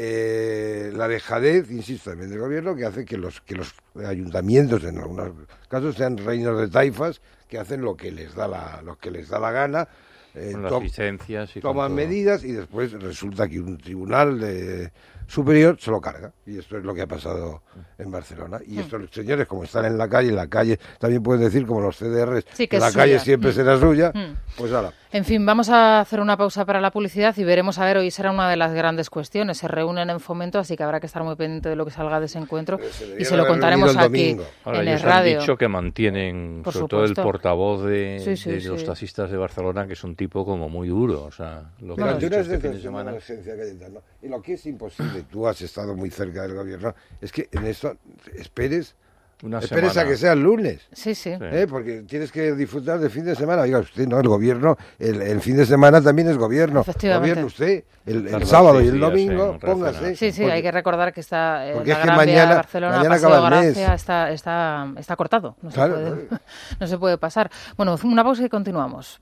eh, la dejadez, insisto, también del gobierno, que hace que los que los ayuntamientos, en algunos casos, sean reinos de taifas, que hacen lo que les da la, lo que les da la gana. Eh, con las to- licencias y toman con medidas y después resulta que un tribunal de superior se lo carga. Y esto es lo que ha pasado en Barcelona. Y estos señores, como están en la calle, en la calle también pueden decir, como los C D Rs, sí, que, que la suya. calle siempre mm. será suya, mm. Pues ahora. En fin, vamos a hacer una pausa para la publicidad y veremos, a ver, hoy será una de las grandes cuestiones. Se reúnen en Fomento, así que habrá que estar muy pendiente de lo que salga de ese encuentro y se lo contaremos aquí Ahora, en el radio. Han dicho que mantienen, Por sobre supuesto. todo el portavoz de, Sí, sí, de sí. los taxistas de Barcelona, que es un tipo como muy duro. O sea, lo que Pero han tú dicho eres este de fin de semana. emergencia, Cayetano. Y lo que es imposible, tú has estado muy cerca del gobierno, es que en esto esperes. Una Esperes semana. a que sea el lunes. Sí, sí. ¿Eh? Porque tienes que disfrutar del fin de semana. Oiga, usted no, el gobierno, el, el fin de semana también es gobierno. Efectivamente. Gobierne usted. El, el Tardó sábado y seis el días domingo, en póngase. Sí, sí, Porque- hay que recordar que está eh, porque la es que Gran Vía de mañana- Barcelona, mañana Paseo acaba el mes. Gracia, está, está, está cortado. No, Claro, se puede, no se puede pasar. Bueno, una pausa y continuamos.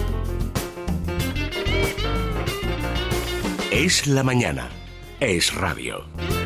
Es la mañana. Es radio.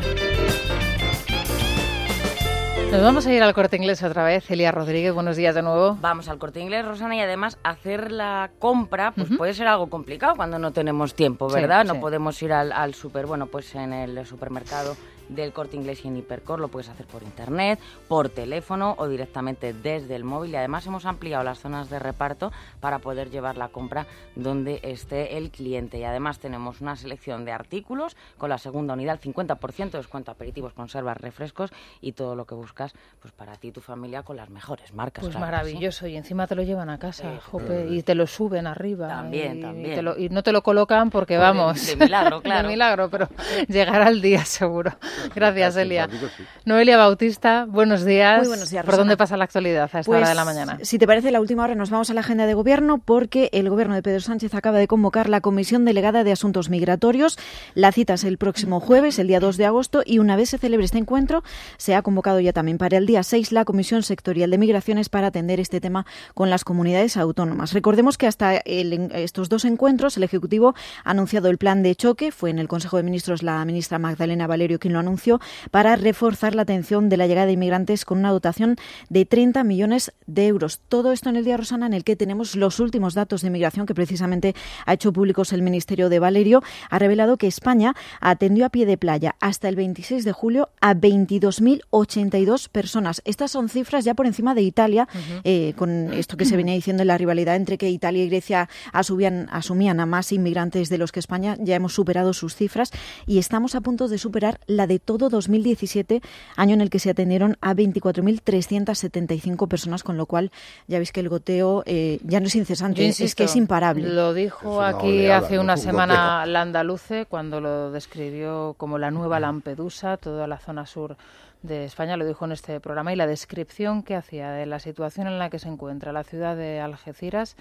Nos vamos a ir al Corte Inglés otra vez. Elia Rodríguez, buenos días de nuevo. Vamos al Corte Inglés, Rosana, y además hacer la compra pues uh-huh. puede ser algo complicado cuando no tenemos tiempo, ¿verdad? Sí, no sí. podemos ir al, al súper. Bueno, pues en el supermercado del Corte Inglés y en Hipercor lo puedes hacer por internet, por teléfono o directamente desde el móvil. Y además hemos ampliado las zonas de reparto para poder llevar la compra donde esté el cliente. Y además tenemos una selección de artículos con la segunda unidad, el cincuenta por ciento de descuento, aperitivos, conservas, refrescos y todo lo que buscas pues para ti y tu familia con las mejores marcas. Pues claro, maravilloso, ¿sí? Y encima te lo llevan a casa, eh, jope, y te lo suben arriba. También, y, también. Y, te lo, y no te lo colocan porque, pues vamos... De, de milagro, claro. De milagro, pero llegará el día seguro. Gracias, Elia. Noelia Bautista, buenos días. Muy buenos días, ¿Por Rosana. dónde pasa la actualidad a esta pues, hora de la mañana? Si te parece, la última hora nos vamos a la agenda de gobierno porque el gobierno de Pedro Sánchez acaba de convocar la Comisión Delegada de Asuntos Migratorios. La cita es el próximo jueves, el día dos de agosto, y una vez se celebre este encuentro, se ha convocado ya también para el día seis la Comisión Sectorial de Migraciones para atender este tema con las comunidades autónomas. Recordemos que hasta el, estos dos encuentros el Ejecutivo ha anunciado el plan de choque. Fue en el Consejo de Ministros la ministra Magdalena Valerio quien lo anunció, para reforzar la atención de la llegada de inmigrantes con una dotación de treinta millones de euros. Todo esto en el día, Rosana, en el que tenemos los últimos datos de migración que precisamente ha hecho públicos el Ministerio de Valerio. Ha revelado que España atendió a pie de playa hasta el veintiséis de julio a veintidós mil ochenta y dos personas. Estas son cifras ya por encima de Italia, uh-huh. eh, con esto que se venía diciendo en la rivalidad entre que Italia y Grecia asumían, asumían a más inmigrantes de los que España. Ya hemos superado sus cifras y estamos a punto de superar la de todo dos mil diecisiete, año en el que se atendieron a veinticuatro mil trescientas setenta y cinco personas, con lo cual ya veis que el goteo eh, ya no es incesante, insisto, es que es imparable. Lo dijo una aquí oleada, hace una semana goteo. Landaluce, cuando lo describió como la nueva Lampedusa, toda la zona sur de España, lo dijo en este programa, y la descripción que hacía de la situación en la que se encuentra la ciudad de Algeciras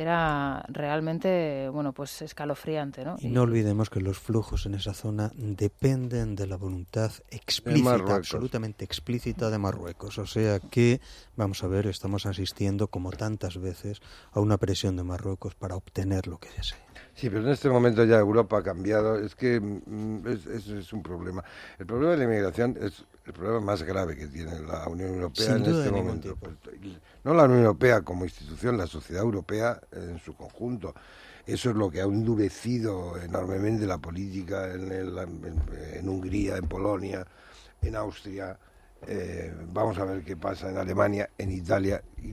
era realmente, bueno, pues escalofriante, ¿no? Y no olvidemos que los flujos en esa zona dependen de la voluntad explícita, absolutamente explícita de Marruecos. O sea que, vamos a ver, estamos asistiendo, como tantas veces, a una presión de Marruecos para obtener lo que desea. Sí, pero en este momento ya Europa ha cambiado. Es que es, es, es un problema. El problema de la inmigración es el problema más grave que tiene la Unión Europea Sin en duda este de momento. No la Unión Europea como institución, la sociedad europea en su conjunto. Eso es lo que ha endurecido enormemente la política en, el, en, en Hungría, en Polonia, en Austria. Eh, vamos a ver qué pasa en Alemania, en Italia. Y,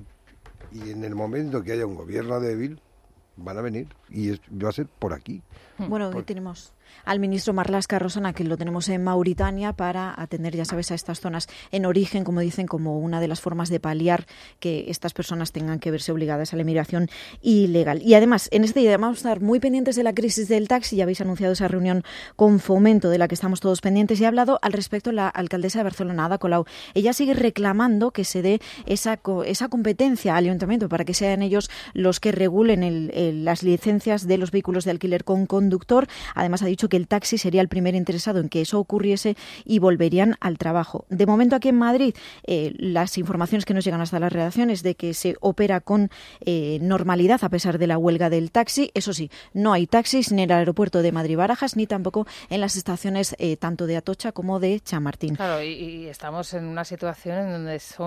y en el momento que haya un gobierno débil, van a venir y es, va a ser por aquí. Bueno, hoy tenemos al ministro Marlaska, Rosana, que lo tenemos en Mauritania para atender, ya sabes, a estas zonas en origen, como dicen, como una de las formas de paliar que estas personas tengan que verse obligadas a la inmigración ilegal. Y además, en este día vamos a estar muy pendientes de la crisis del taxi. Ya habéis anunciado esa reunión con Fomento de la que estamos todos pendientes, y ha hablado al respecto la alcaldesa de Barcelona, Ada Colau. Ella sigue reclamando que se dé esa, esa competencia al ayuntamiento para que sean ellos los que regulen el, el, las licencias de los vehículos de alquiler con conductor. Además, ha dicho que el taxi sería el primer interesado en que eso ocurriese y volverían al trabajo. De momento, aquí en Madrid, eh, las informaciones que nos llegan hasta las redacciones de que se opera con eh, normalidad a pesar de la huelga del taxi. Eso sí, no hay taxis ni en el aeropuerto de Madrid-Barajas ni tampoco en las estaciones eh, tanto de Atocha como de Chamartín. Claro, y, y estamos en una situación en donde son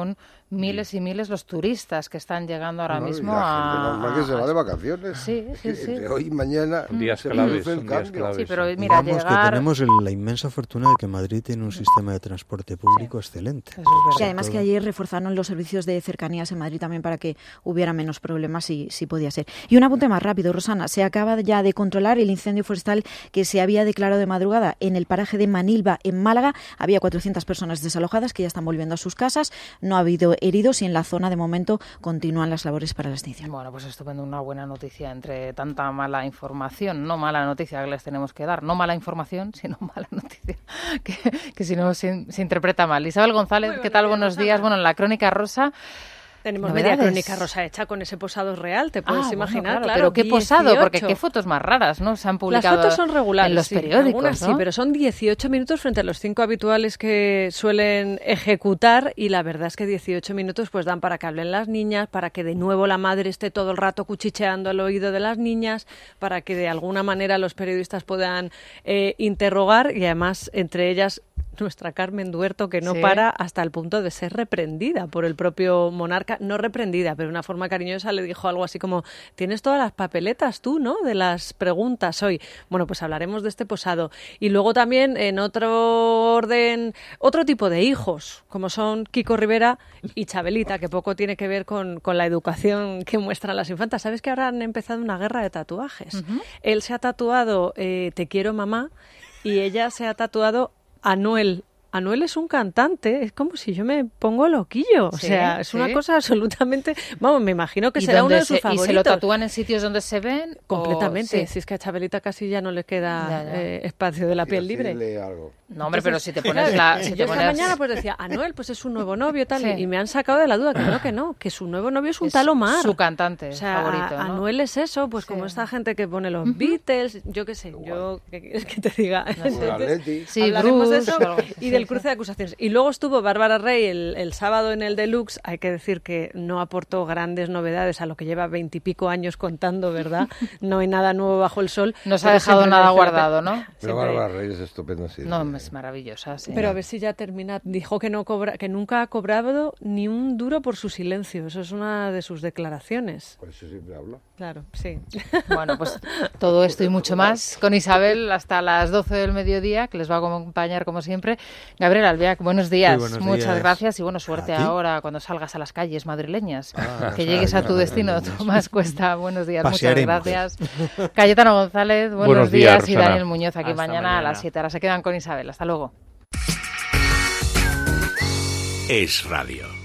miles y miles los turistas que están llegando ahora no, mismo y la a... gente normal que se va de vacaciones. Sí, sí, sí. De hoy y mañana días se claves, produce el son días cambio. claves. Sí, pero mira, Digamos llegar... que tenemos el- la inmensa fortuna de que Madrid tiene un sistema de transporte público excelente. Eso es verdad. Y además que ayer reforzaron los servicios de cercanías en Madrid también para que hubiera menos problemas, si, si podía ser. Y un apunte más rápido, Rosana. Se acaba ya de controlar el incendio forestal que se había declarado de madrugada en el paraje de Manilva, en Málaga. Había cuatrocientas personas desalojadas que ya están volviendo a sus casas. No ha habido heridos y en la zona de momento continúan las labores para la extinción. Bueno, pues estupendo, una buena noticia entre tanta mala información, no mala noticia que les tenemos que dar, no mala información, sino mala noticia, que, que si no se, se interpreta mal. Isabel González, ¿qué tal? Buenos días. Bueno, en la Crónica Rosa... Tenemos ¿novedades? media crónica rosa hecha con ese posado real, te puedes Ah, imaginar, bueno, claro, claro. pero qué posado, dieciocho. porque qué fotos más raras, ¿no? Se han publicado Las fotos son regulares, en los sí, periódicos, algunas ¿no? sí, pero son dieciocho minutos frente a los cinco habituales que suelen ejecutar, y la verdad es que dieciocho minutos pues dan para que hablen las niñas, para que de nuevo la madre esté todo el rato cuchicheando al oído de las niñas, para que de alguna manera los periodistas puedan eh, interrogar, y además entre ellas nuestra Carmen Duerto, que no Sí. para hasta el punto de ser reprendida por el propio monarca, no reprendida, pero de una forma cariñosa le dijo algo así como: tienes todas las papeletas tú, ¿no?, de las preguntas hoy. Bueno, pues hablaremos de este posado. Y luego también, en otro orden, otro tipo de hijos, como son Kiko Rivera y Chabelita, que poco tiene que ver con, con la educación que muestran las infantas. ¿Sabes que ahora han empezado una guerra de tatuajes? Ujú. Él se ha tatuado eh, Te quiero mamá, y ella se ha tatuado Anuel. Anuel es un cantante, es como si yo me pongo loquillo, o Sí, sea, es sí. una cosa absolutamente, vamos, me imagino que ¿Y será uno dónde de sus se- favoritos. ¿Y se lo tatúan en sitios donde se ven? o- Completamente, sí. si es que a Chabelita casi ya no le queda Ya, ya. eh, espacio de la piel libre. Decirle algo. No, hombre, Entonces, pero si te pones la... Si yo te esta pones... mañana pues decía, Anuel, pues es su nuevo novio tal, Sí. y me han sacado de la duda, que no, que no, que su nuevo novio es un Es tal Omar. su cantante O sea, favorito, a- ¿no? Anuel es eso, pues como esta gente que pone los Beatles, yo qué sé, yo, ¿qué quieres que te diga? Entonces, Sí, hablaremos de Bruce, eso algo. y Sí, del sí. cruce de acusaciones. Y luego estuvo Bárbara Rey el, el sábado en el Deluxe. Hay que decir que no aportó grandes novedades a lo que lleva veintipico años contando, ¿verdad? No hay nada nuevo bajo el sol. No se ha pero dejado siempre nada merece la guardado, pena. ¿no? Pero Siempre- Bárbara Reyes es estupendo, sí. No, es maravillosa, sí. Pero a ver si ya termina. Dijo que no cobra, que nunca ha cobrado ni un duro por su silencio. Eso es una de sus declaraciones. Por eso siempre hablo. Claro, sí. Bueno, pues todo esto y mucho más con Isabel hasta las doce del mediodía, que les va a acompañar como siempre Gabriel Albiac. Buenos días, Muy buenos muchas días. gracias y bueno, suerte ¿A ti? ahora cuando salgas a las calles madrileñas, Ah, que las llegues a tu calles destino. madrileñas. Tomás Cuesta, buenos días, Pasearemos. muchas gracias. Cayetano González, buenos, Buenos días, días y Rosana. Daniel Muñoz aquí Hasta mañana, a mañana. las siete. Ahora se quedan con Isabel. Hasta luego. Es Radio.